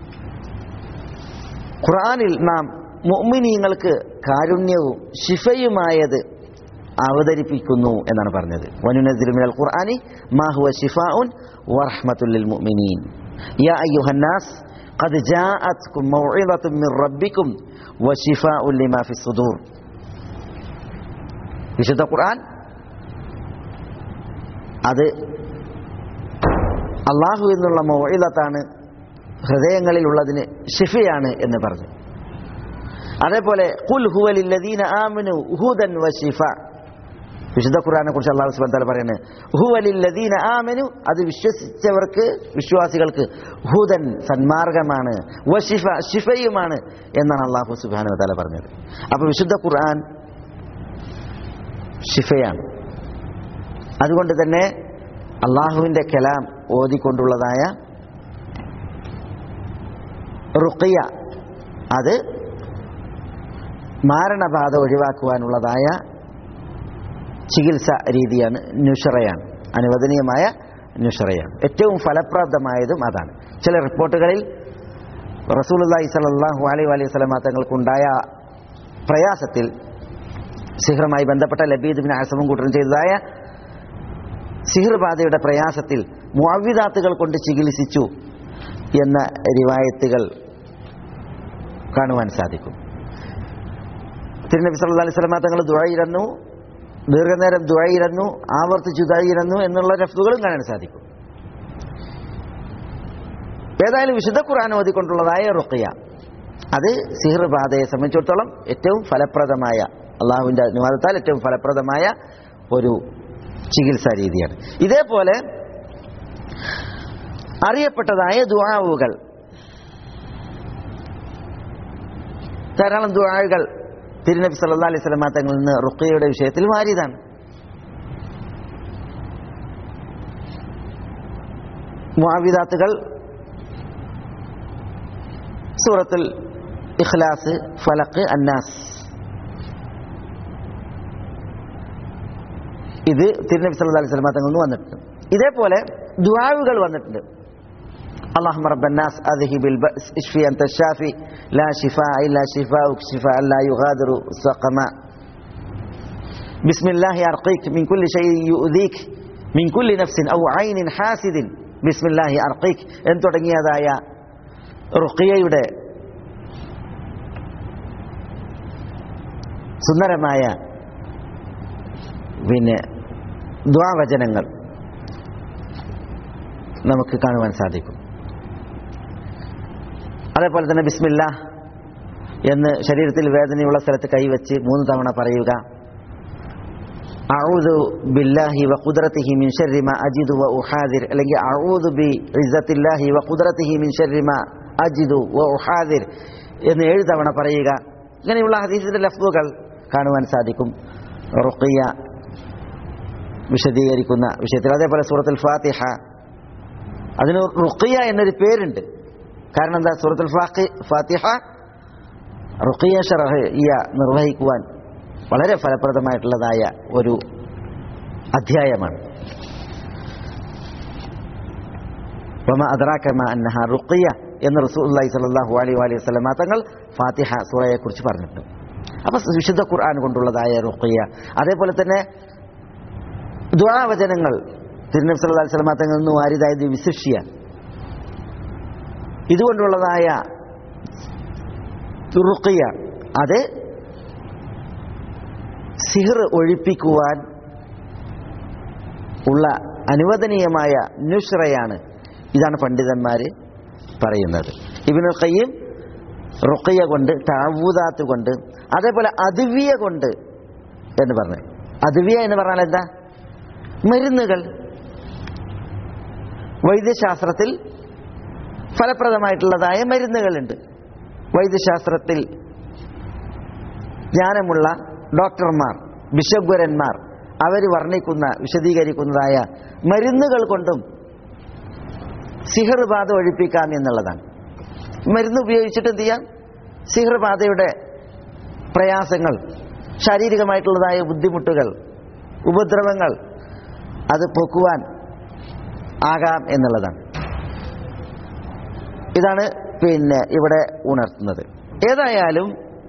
ഖുർആനിൽ നാം മുഅ്മിനീങ്ങൾക്ക് കാരുണ്യവും ശിഫയുമായത് അവതരിപ്പിക്കുന്നു എന്നാണ് പറഞ്ഞത്. വനുനസ്സിലു മിനൽ ഖുർആനി മാ ഹുവ ശിഫാഉൻ വറഹ്മത്തുൽ ലിൽ മുഅ്മിനീൻ യാ അയ്യുഹന്നാസ് ഖദ് ജാഅത്കും മൗഇദത്തും മിർ റബ്ബിക്കും വശിഫാഉൻ ലിമാ ഫിസ് സുദൂർ. വിശുദ്ധ ഖുർആൻ അത് അള്ളാഹു എന്നുള്ള മൗഇദത്താണ്, ഹൃദയങ്ങളിലുള്ളതിന് ശിഫയാണ് എന്ന് പറഞ്ഞു. അതേപോലെ ഖുൽ ഹുവ ലില്ലദീന ആമനു ഹുദൻ വശിഫ, വിശുദ്ധ ഖുർആനെ കുറിച്ച് അല്ലാഹു സുബ്ഹാനഹു വ തആല പറയുന്നത് ഹുവ ലില്ലദീന ആമനു, അത് വിശ്വസിച്ചവർക്ക്, വിശ്വാസികൾക്ക് ഹുദൻ സന്മാർഗമാണ്, വശിഫ ശിഫയുമാണ് എന്നാണ് അല്ലാഹു സുബ്ഹാനഹു വ തആല പറഞ്ഞത്. അപ്പോൾ വിശുദ്ധ ഖുർആൻ ശിഫയാണ്. അതുകൊണ്ട് തന്നെ അള്ളാഹുവിൻ്റെ കലാം ഓതിക്കൊണ്ടുള്ളതായ റുഖിയ അത് മാരണബാധ ഒഴിവാക്കുവാനുള്ളതായ ചികിത്സ രീതിയാണ്, നുഷ്റയാണ്, അനുവദനീയമായ നുഷ്റയാണ്. ഏറ്റവും ഫലപ്രദമായതും അതാണ്. ചില റിപ്പോർട്ടുകളിൽ റസൂലുള്ളാഹി സ്വല്ലല്ലാഹു അലൈഹി വസല്ലം തങ്ങൾക്കുണ്ടായ പ്രയാസത്തിൽ, സിഹറുമായി ബന്ധപ്പെട്ട ലബീദ് ബിൻ അസമും കൂട്ടരും ചെയ്തതായ സിഹർ ബാധയുടെ പ്രയാസത്തിൽ മുഅവ്വിദാത്തുകൾ കൊണ്ട് ചികിത്സിച്ചു എന്ന റിവായത്തുകൾ കാണുവാൻ സാധിക്കും. തിരുനബി സല്ലല്ലാഹു അലൈഹി വസല്ലം തങ്ങൾ ദുആയിരുന്നു, ദീർഘനേരം ദുആയിരുന്നു, ആവർത്തിച്ചു ദുആയിരുന്നു എന്നുള്ള ലഫ്ദുകളും കാണാൻ സാധിക്കും. ഏതായാലും വിശുദ്ധ ഖുർആൻ ഓതിക്കൊണ്ടുള്ളതായ റുഖിയ അത് സിഹർ ബാധയെ സംബന്ധിച്ചിടത്തോളം ഏറ്റവും ഫലപ്രദമായ, അള്ളാഹുവിൻ്റെ അനുവാദത്താൽ ഏറ്റവും ഫലപ്രദമായ ഒരു ചികിത്സാ രീതിയാണ്. ഇതേപോലെ അറിയപ്പെട്ടതായ ദുആവുകൾ, ധാരാളം ദുആകൾ തിരുനബി സല്ലല്ലാഹു അലൈഹി വസല്ലം തങ്ങളിൽ നിന്ന് റുഖിയയുടെ വിഷയത്തിൽ വാരിയതാണ്. മുഅവ്വിദാത്തുകൾ സൂറത്തുൽ ഇഖ്ലാസ്, ഫലഖ്, അന്നാസ്, ഇത് തിരുനബി സല്ലല്ലാഹു അലൈഹി വസല്ലം തങ്ങളിൽ നിന്ന് വന്നിട്ടുണ്ട്. ഇതേപോലെ ദുആവുകൾ വന്നിട്ടുണ്ട്. اللهم رب الناس اذهب البأس اشفي انت الشافي لا شفاء الا شفاؤك شفاء لا يغادر سقما بسم الله ارقيك من كل شيء يؤذيك മിൻ കുല്ലി നഫ്സിൻ ഔ ഐനിൻ ഹാസിദിൻ ബിസ്മില്ലാഹി അർഖീക് എന്ന് തുടങ്ങിയതായ റുഖിയയുടെ സുന്ദരമായ പിന്നെ ദുആവചനങ്ങൾ നമുക്ക് കാണുവാൻ സാധിക്കും. അതേപോലെ തന്നെ ബിസ്മില്ലാഹ് എന്ന് ശരീരത്തിൽ വേദനയുള്ള സ്ഥലത്ത് കൈവച്ച് മൂന്ന് തവണ പറയുക. അഊദു ബില്ലാഹി വ ഖുദ്റതിഹി മിൻ ശർരി മാ അജിദു വ ഉഹാദിർ, അല്ലെങ്കിൽ അഊദു ബി ഇസ്സത്തില്ലാഹി വ ഖുദ്റതിഹി മിൻ ശർരി മാ അജിദു വ ഉഹാദിർ എന്ന് ഏഴ് തവണ പറയുക. ഇങ്ങനെയുള്ള ഹദീസിന്റെ ലഫ്ളുകൾ കാണുവാൻ സാധിക്കും റുഖിയ വിശദീകരിക്കുന്ന വിഷയത്തിൽ. അതേപോലെ സൂറത്തുൽ ഫാത്തിഹ, അതിന് റുഖിയ എന്നൊരു പേരുണ്ട്. കാരണം എന്താ? സൂറത്തുൽ ഫാത്തിഹ റുഖിയ ശർഇയ്യ നിർവഹിക്കുവാൻ വളരെ ഫലപ്രദമായിട്ടുള്ളതായ ഒരു അധ്യായമാണ്. വമാ അദ്റാക മാ അന്നഹാ റുഖിയ എന്ന് റസൂലുള്ളാഹി സ്വല്ലല്ലാഹു അലൈഹി വസല്ലം തങ്ങൾ ഫാത്തിഹ സൂറയെ കുറിച്ച് പറഞ്ഞിട്ടുണ്ട്. അപ്പൊ വിശുദ്ധ ഖുർആൻ കൊണ്ടുള്ളതായ റുഖിയ, അതേപോലെ തന്നെ ദുആവചനങ്ങൾ തിരുനബി സല്ലല്ലാഹു അലൈഹി വസല്ലം തങ്ങളിൽ നിന്ന് വാരിതായത് വിശിഷ്യ ഇതുകൊണ്ടുള്ളതായ റുഖിയ, അത് സിഹർ ഒഴിപ്പിക്കുവാൻ ഉള്ള അനുവദനീയമായ നുഷ്റയാണ്. ഇതാണ് പണ്ഡിതന്മാർ പറയുന്നത്. ഇബ്നുൽ ഖയ്യിം റുഖിയ കൊണ്ട്, തഅവൂദാത്ത് കൊണ്ട്, അതേപോലെ അദ്വിയ കൊണ്ട് എന്ന് പറഞ്ഞു. അദ്വിയ എന്ന് പറഞ്ഞാൽ എന്താ? മരുന്നുകൾ. വൈദ്യശാസ്ത്രത്തിൽ ഫലപ്രദമായിട്ടുള്ളതായ മരുന്നുകളുണ്ട്. വൈദ്യശാസ്ത്രത്തിൽ ജ്ഞാനമുള്ള ഡോക്ടർമാർ, ബിഷഗ്വരന്മാർ അവർ വർണ്ണിക്കുന്ന വിശദീകരിക്കുന്നതായ മരുന്നുകൾ കൊണ്ടും സിഹർ ബാധ ഒഴിപ്പിക്കാം എന്നുള്ളതാണ്. മരുന്ന് ഉപയോഗിച്ചിട്ട് എന്ത് ചെയ്യാം? സിഹർ ബാധയുടെ പ്രയാസങ്ങൾ, ശാരീരികമായിട്ടുള്ളതായ ബുദ്ധിമുട്ടുകൾ, ഉപദ്രവങ്ങൾ അത് പൊക്കുവാൻ ആകാം എന്നുള്ളതാണ്. ഇതാണ് പിന്നെ ഇവിടെ ഉണർത്തുന്നത്. ഏതായാലും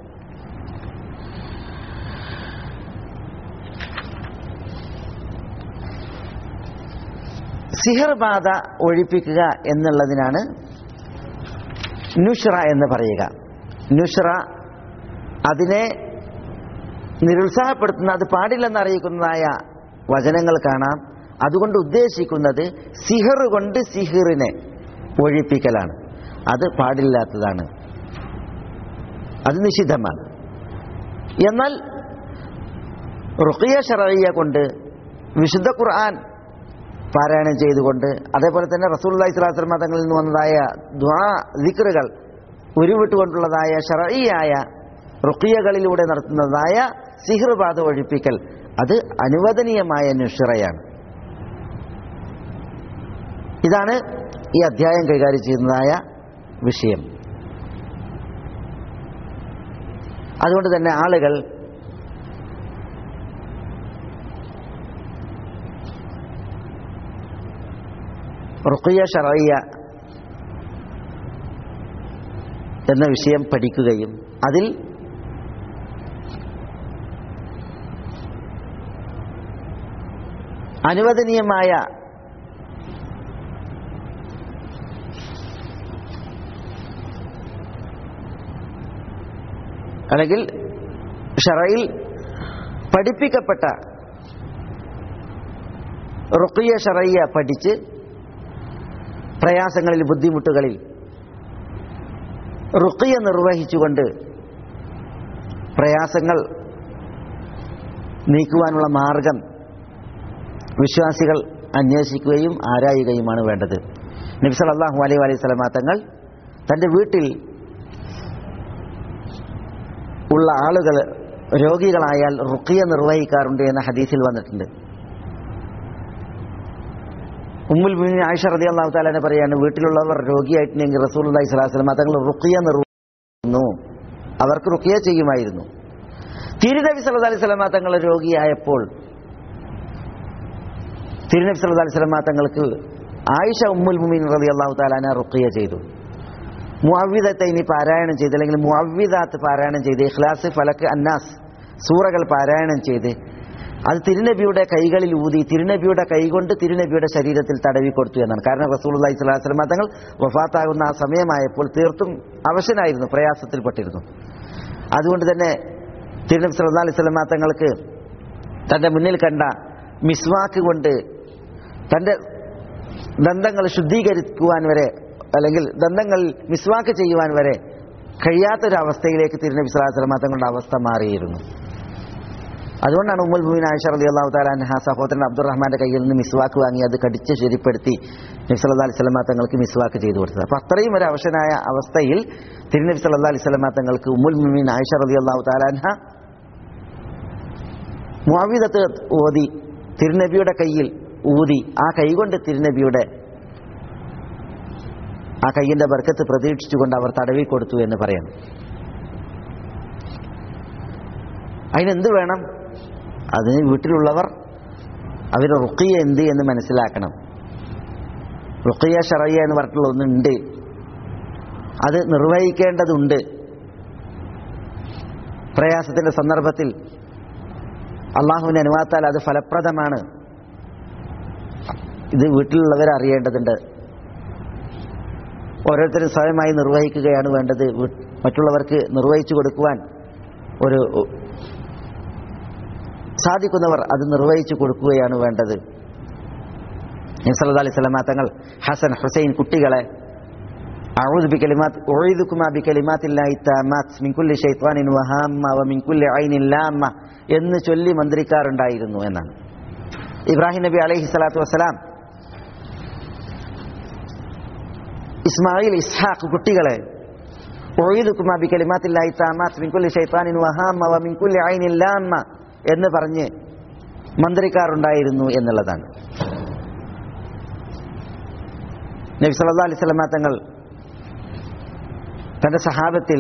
സിഹർ ബാധ ഒഴിപ്പിക്കുക എന്നുള്ളതിനാണ് നുഷ്റ എന്ന് പറയുക. നുഷ്റ അതിനെ നിരുത്സാഹപ്പെടുത്തുന്ന, അത് പാടില്ലെന്ന് അറിയിക്കുന്നതായ വചനങ്ങൾ കാണാം. അതുകൊണ്ട് ഉദ്ദേശിക്കുന്നത് സിഹർ കൊണ്ട് സിഹിറിനെ ഒഴിപ്പിക്കലാണ്. അത് പാടില്ലാത്തതാണ്, അത് നിഷിദ്ധമാണ്. എന്നാൽ റുഖിയ ശർഇയ്യ കൊണ്ട്, വിശുദ്ധ ഖുർആൻ പാരായണം ചെയ്തുകൊണ്ട്, അതേപോലെ തന്നെ റസൂലുള്ളാഹി സ്വല്ലല്ലാഹു അലൈഹി വസല്ലം തങ്ങളിൽ നിന്ന് വന്നതായ ദുആ ദിക്റുകൾ ഉരുവിട്ടുകൊണ്ടുള്ളതായ ശർഇയ്യായ റുഖിയകളിലൂടെ നടത്തുന്നതായ സിഹർ ബാധ ഒഴിപ്പിക്കൽ, അത് അനുവദനീയമായ നുഷ്റയാണ്. ഇതാണ് ഈ അധ്യായം കൈകാര്യം ചെയ്യുന്നതായ വിഷയം. അതുകൊണ്ട് തന്നെ ആളുകൾ റുഖിയ ശർഇയ്യ എന്ന വിഷയം പഠിക്കുകയും അതിൽ അനുവദനീയമായ അല്ലെങ്കിൽ ശർഇൽ പഠിപ്പിക്കപ്പെട്ട റുഖിയ ശർഇയ്യ പഠിച്ച് പ്രയാസങ്ങളിൽ, ബുദ്ധിമുട്ടുകളിൽ റുഖിയ നിർവഹിച്ചുകൊണ്ട് പ്രയാസങ്ങൾ നീക്കുവാനുള്ള മാർഗം വിശ്വാസികൾ അന്വേഷിക്കുകയും ആരായുകയുമാണ് വേണ്ടത്. നബി സല്ലല്ലാഹു അലൈഹി വസല്ലം തങ്ങൾ തൻ്റെ വീട്ടിൽ ഉള്ള ആളുകൾ രോഗികളായാൽ റുഖിയ നിർവഹിക്കാറുണ്ട് എന്ന ഹദീസിൽ വന്നിട്ടുണ്ട്. ഉമ്മുൽ മുഅ്മിനീൻ ആയിഷ റളിയല്ലാഹു തആല പറയാണ്, വീട്ടിലുള്ളവർ രോഗിയായിട്ടുണ്ടെങ്കിൽ റസൂലുള്ളാഹി സ്വല്ലല്ലാഹു അലൈഹി വസല്ലം തങ്ങൾ റുഖിയ നിർവഹിക്കുന്നു, അവർക്ക് റുഖിയ ചെയ്യുമായിരുന്നു. തിരുനബി സല്ലല്ലാഹു അലൈഹി വസല്ലം തങ്ങൾ രോഗിയായപ്പോൾ തിരുനബി സല്ലല്ലാഹു അലൈഹി വസല്ലം തങ്ങൾക്ക് ആയിഷ ഉമ്മുൽ മുഅ്മിനീൻ റളിയല്ലാഹു തആല റുഖിയ ചെയ്തു. മുഅവ്വിദത്തൈനി പാരായണം ചെയ്ത്, അല്ലെങ്കിൽ മുഅവ്വിദാത്ത് പാരായണം ചെയ്ത്, ഇഖ്ലാസ്, ഫലക്ക്, അന്നാസ് സൂറകൾ പാരായണം ചെയ്ത് അത് തിരുനബിയുടെ കൈകളിൽ ഊതി തിരുനബിയുടെ കൈകൊണ്ട് തിരുനബിയുടെ ശരീരത്തിൽ തടവി കൊടുത്തു എന്നാണ്. കാരണം റസൂലുള്ളാഹി സ്വല്ലല്ലാഹു അലൈഹി വസല്ലം തങ്ങൾ വഫാത്താകുന്ന ആ സമയമായപ്പോൾ തീർത്തും അവശനായിരുന്നു, പ്രയാസത്തിൽപ്പെട്ടിരുന്നു. അതുകൊണ്ട് തന്നെ തിരുനബി സല്ലല്ലാഹു അലൈഹി വസല്ലം തങ്ങൾക്ക് തന്റെ മുന്നിൽ കണ്ട മിസ്വാക്ക് കൊണ്ട് തന്റെ ദന്തങ്ങൾ ശുദ്ധീകരിക്കുവാൻ വരെ, അല്ലെങ്കിൽ ദന്തങ്ങൾ മിസ്വാക്ക് ചെയ്യുവാൻ വരെ കഴിയാത്തൊരവസ്ഥയിലേക്ക് തിരുനബി സല്ലല്ലാഹു അലൈഹി വസല്ലം തങ്ങളുടെ അവസ്ഥ മാറിയിരുന്നു. അതുകൊണ്ടാണ് ഉമ്മുൽ മുഅ്മിനീൻ ആയിഷ റളിയല്ലാഹു തആല അൻഹ സഹോദരൻ അബ്ദുറഹ്മാന്റെ കയ്യിൽ നിന്ന് മിസ്വാക്ക് വാങ്ങി അത് കടിച്ച് ശരിപ്പെടുത്തി നബി സല്ലല്ലാഹു അലൈഹി വസല്ലം തങ്ങൾക്ക് മിസ്വാക്ക് ചെയ്തു കൊടുത്തത്. അപ്പോൾ അത്രയും ഒരു അവശനായ അവസ്ഥയിൽ തിരുനബി സല്ലല്ലാഹു അലൈഹി വസല്ലം തങ്ങൾക്ക് ഉമ്മുൽ മുഅ്മിനീൻ ആയിഷ റളിയല്ലാഹു തആല അൻഹ മുഅവ്വിദത്ത് ഓതി തിരുനബിയുടെ കയ്യിൽ ഊതി ആ കൈകൊണ്ട് തിരുനബിയുടെ ആ കയ്യിന്റെ ബർക്കത്ത് പ്രതീക്ഷിച്ചുകൊണ്ട് അവർ തടവി കൊടുത്തു എന്ന് പറയണം. അതിനെന്ത് വേണം? അതിന് വീട്ടിലുള്ളവർ അവരുടെ റുഖിയ എന്ത് എന്ന് മനസ്സിലാക്കണം. റുഖിയ ശറയ്യ എന്ന് പറഞ്ഞിട്ടുള്ള ഒന്നുണ്ട്, അത് നിർവഹിക്കേണ്ടതുണ്ട്. പ്രയാസത്തിന്റെ സന്ദർഭത്തിൽ അള്ളാഹുവിന്റെ അനുവാദത്താൽ അത് ഫലപ്രദമാണ്. ഇത് വീട്ടിലുള്ളവർ അറിയേണ്ടതുണ്ട്. ഓരോരുത്തരും സ്വയമായി നിർവഹിക്കുകയാണ് വേണ്ടത്. മറ്റുള്ളവർക്ക് നിർവഹിച്ചു കൊടുക്കുവാൻ ഒരു സാധിക്കുന്നവർ അത് നിർവഹിച്ചു കൊടുക്കുകയാണ് വേണ്ടത്. നബി സല്ലല്ലാഹു അലൈഹി വസല്ലം തങ്ങൾ ഹസൻ ഹുസൈൻ കുട്ടികളെ അഊദു ബികലിമാത് ഉഈദുകുമാ ബികലിമാത്തില്ലാഹി തആമാത് മിൻ കുല്ലി ശൈത്വാനിൻ വഹാമ്മ വമിൻ കുല്ലി ഐനിൻ ലാമ്മ എന്ന് ചൊല്ലി മന്ത്രിക്കാറുണ്ടായിരുന്നു എന്നാണ്. ഇബ്രാഹിം നബി അലൈഹി സ്വലാത്തു വസ്സലാം ഇസ്മായിൽ ഇസ്ഹാഖ് കുട്ടികളെ ഉഈദുകുമാ ബികലിമാത്തില്ലാഹി തആമാത് മിൻ കുല്ലി ശൈത്വാനിൻ വഹാമ്മ വമിൻ കുല്ലി ഐനിൻ ലാമ്മ എന്ന് പറഞ്ഞ് മന്ത്രിക്കാറുണ്ടായിരുന്നു എന്നുള്ളതാണ്. നബി സല്ലല്ലാഹു അലൈഹി വസല്ലം തങ്ങൾ തന്റെ സഹാബത്തിൽ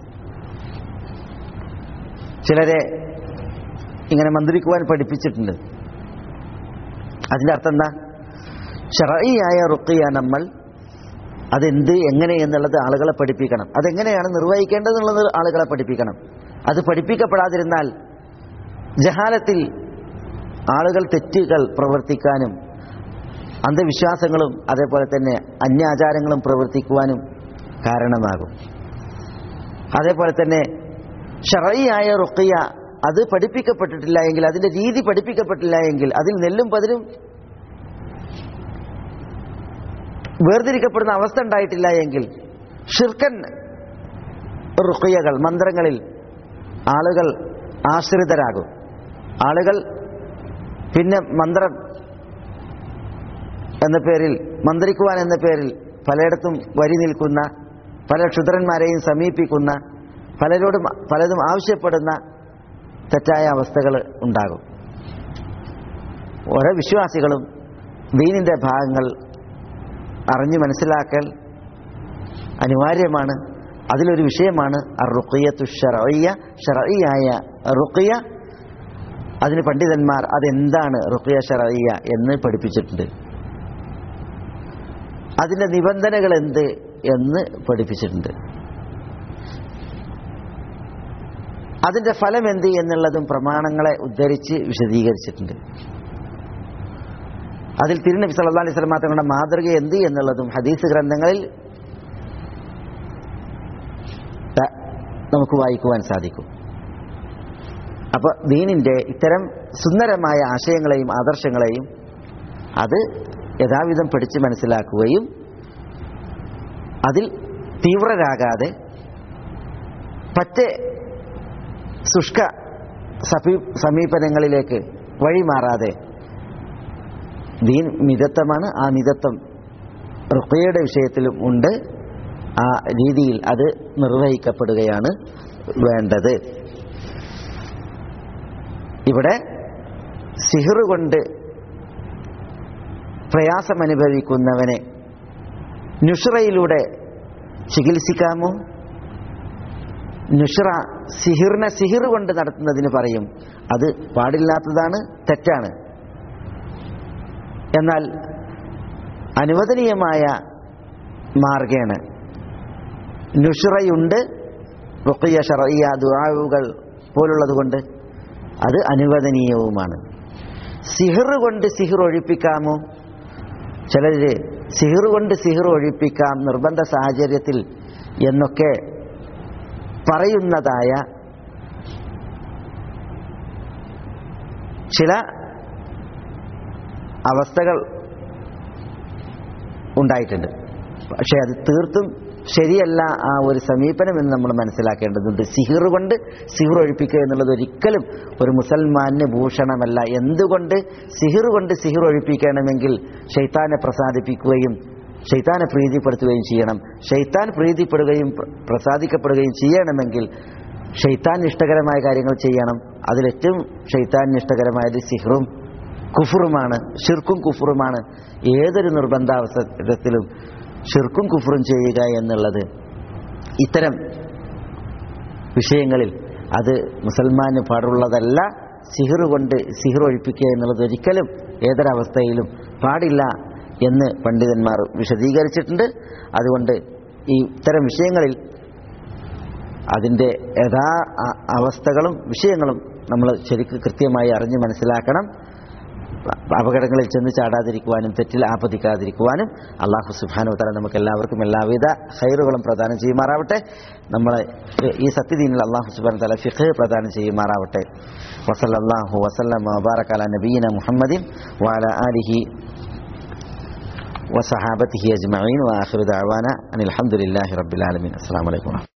ചിലരെ ഇങ്ങനെ മന്ത്രിക്കുവാൻ പഠിപ്പിച്ചിട്ടുണ്ട്. അതിന്റെ അർത്ഥം എന്താ? ശറഈയായ റുഖിയ നമ്മൾ അതെന്ത് എങ്ങനെ എന്നുള്ളത് ആളുകളെ പഠിപ്പിക്കണം. അതെങ്ങനെയാണ് നിർവഹിക്കേണ്ടതെന്നുള്ളത് ആളുകളെ പഠിപ്പിക്കണം. അത് പഠിപ്പിക്കപ്പെടാതിരുന്നാൽ ജഹാലത്തിൽ ആളുകൾ തെറ്റുകൾ പ്രവർത്തിക്കാനും അന്ധവിശ്വാസങ്ങളും അതേപോലെ തന്നെ അന്യാചാരങ്ങളും പ്രവർത്തിക്കുവാനും കാരണമാകും. അതേപോലെ തന്നെ ശറഈയായ റുഖിയ അത് പഠിപ്പിക്കപ്പെട്ടിട്ടില്ല എങ്കിൽ, അതിന്റെ രീതി പഠിപ്പിക്കപ്പെട്ടില്ല എങ്കിൽ, അതിൽ നെല്ലും പതിരും വേർതിരിക്കപ്പെടുന്ന അവസ്ഥ ഉണ്ടായിട്ടില്ല എങ്കിൽ ഷിർക്കൻ റുഖിയകൾ മന്ത്രങ്ങളിൽ ആളുകൾ ആശ്രിതരാകും. ആളുകൾ പിന്നെ മന്ത്രം എന്ന പേരിൽ, മന്ത്രിക്കുവാൻ എന്ന പേരിൽ പലയിടത്തും വരി നിൽക്കുന്ന, പല ക്ഷുദ്രന്മാരെയും സമീപിക്കുന്ന, പലരോടും പലതും ആവശ്യപ്പെടുന്ന തെറ്റായ അവസ്ഥകൾ ഉണ്ടാകും. ഓരോ വിശ്വാസികളും ദീനിന്റെ ഭാഗങ്ങൾ അറിഞ്ഞു മനസ്സിലാക്കൽ അനിവാര്യമാണ്. അതിലൊരു വിഷയമാണ് അർ-റുഖിയത്തു ശർഇയ്യ, ശർഇയായ റുഖിയ. അതിന് പണ്ഡിതന്മാർ അതെന്താണ് റുഖിയ ശർഇയ്യ എന്ന് പഠിപ്പിച്ചിട്ടുണ്ട്. അതിന്റെ നിബന്ധനകൾ എന്ത് എന്ന് പഠിപ്പിച്ചിട്ടുണ്ട്. അതിന്റെ ഫലം എന്ത് എന്നുള്ളതും പ്രമാണങ്ങളെ ഉദ്ധരിച്ച് വിശദീകരിച്ചിട്ടുണ്ട്. അതിൽ തിരുനബി സല്ലല്ലാഹു അലൈഹി വസല്ലം തങ്ങളുടെ മാതൃക എന്ത് എന്നുള്ളതും ഹദീസ് ഗ്രന്ഥങ്ങളിൽ നമുക്ക് വായിക്കുവാൻ സാധിക്കും. അപ്പൊ ദീനിന്റെ ഇത്തരം സുന്ദരമായ ആശയങ്ങളെയും ആദർശങ്ങളെയും അത് യഥാവിധം പഠിച്ച് മനസ്സിലാക്കുകയും അതിൽ തീവ്രരാകാതെ പറ്റേ ശുഷ്ക സമീപനങ്ങളിലേക്ക് വഴിമാറാതെ, ദീൻ മിതത്വമാണ്, ആ മിതത്വം റുഖിയയുടെ വിഷയത്തിലും ഉണ്ട്. ആ രീതിയിൽ അത് നിർവഹിക്കപ്പെടുകയാണ് വേണ്ടത്. ഇവിടെ സിഹ്ർ കൊണ്ട് പ്രയാസമനുഭവിക്കുന്നവനെ നുഷ്റയിലൂടെ ചികിത്സിക്കാമോ? നുഷ്റ സിഹിറിനെ സിഹിർ കൊണ്ട് നടത്തുന്നതിന് പറയും. അത് പാടില്ലാത്തതാണ്, തെറ്റാണ്. എന്നാൽ അനുവദനീയമായ മാർഗേണ നുഷ്റയുണ്ട്, റുഖിയ ശർഇയ്യ ദുആകൾ പോലുള്ളത് കൊണ്ട് അത് അനുവദനീയവുമാണ്. സിഹിർ കൊണ്ട് സിഹിർ ഒഴിപ്പിക്കാമോ? ചിലർ സിഹിർ കൊണ്ട് സിഹിർ ഒഴിപ്പിക്കാം നിർബന്ധ സാഹചര്യത്തിൽ എന്നൊക്കെ പറയുന്നതായ ചില അവസ്ഥകൾ ഉണ്ടായിട്ടുണ്ട്. പക്ഷെ അത് തീർത്തും ശരിയല്ല ആ ഒരു സമീപനം എന്ന് നമ്മൾ മനസ്സിലാക്കേണ്ടതുണ്ട്. സിഹിർ കൊണ്ട് സിഹിർ ഒഴിപ്പിക്കുക എന്നുള്ളത് ഒരിക്കലും ഒരു മുസൽമാന് ഭൂഷണമല്ല. എന്തുകൊണ്ട്? സിഹിർ കൊണ്ട് സിഹിർ ഒഴിപ്പിക്കണമെങ്കിൽ ശൈത്താനെ പ്രസാദിപ്പിക്കുകയും ശൈത്താനെ പ്രീതിപ്പെടുത്തുകയും ചെയ്യണം. ശൈത്താൻ പ്രീതിപ്പെടുകയും പ്രസാദിക്കപ്പെടുകയും ചെയ്യണമെങ്കിൽ ശൈത്താൻ ഇഷ്ടകരമായ കാര്യങ്ങൾ ചെയ്യണം. അതിലേറ്റവും ശൈത്താൻ ഇഷ്ടകരമായത് സിഹ്റും കുഫറുമാണ്, ഷിർക്കും കുഫറുമാണ്. ഏതൊരു നിർബന്ധാവസരത്തിലും ഷിർക്കും കുഫറും ചെയ്യുക എന്നുള്ളത് ഇത്തരം വിഷയങ്ങളിൽ അത് മുസൽമാന് പാടുള്ളതല്ല. സിഹിർ കൊണ്ട് സിഹിർ ഒഴിപ്പിക്കുക എന്നുള്ളത് ഒരിക്കലും ഏതൊരവസ്ഥയിലും പാടില്ല എന്ന് പണ്ഡിതന്മാർ വിശദീകരിച്ചിട്ടുണ്ട്. അതുകൊണ്ട് ഈ ഇത്തരം വിഷയങ്ങളിൽ അതിൻ്റെ യഥാ അവസ്ഥകളും വിഷയങ്ങളും നമ്മൾ ശരിക്കും കൃത്യമായി അറിഞ്ഞ് മനസ്സിലാക്കണം. അപകടങ്ങളിൽ ചെന്ന് ചാടാതിരിക്കുവാനും തെറ്റിൽ ആപതിക്കാതിരിക്കുവാനും അല്ലാഹു സുബ്ഹാനഹു വ തആല നമുക്ക് എല്ലാവർക്കും എല്ലാവിധ ഖൈറുകളും പ്രദാനം ചെയ്യുമാറാവട്ടെ. നമ്മളെ ഈ സത്യദീനിൽ അല്ലാഹു സുബ്ഹാനഹു വ തആല ഫിഖ് പ്രദാനം ചെയ്യുമാറാവട്ടെ. വസല്ലല്ലാഹു വസല്ലമ വബാറക അലാ നബിയിന മുഹമ്മദിൻ വഅലാ ആലിഹി വസഹാബത്തിഹി അജ്മഈൻ വആഖിറു ദഅവാന അനിൽ ഹംദുലില്ലാഹി റബ്ബിൽ ആലമീൻ. അസ്സലാമു അലൈക്കും.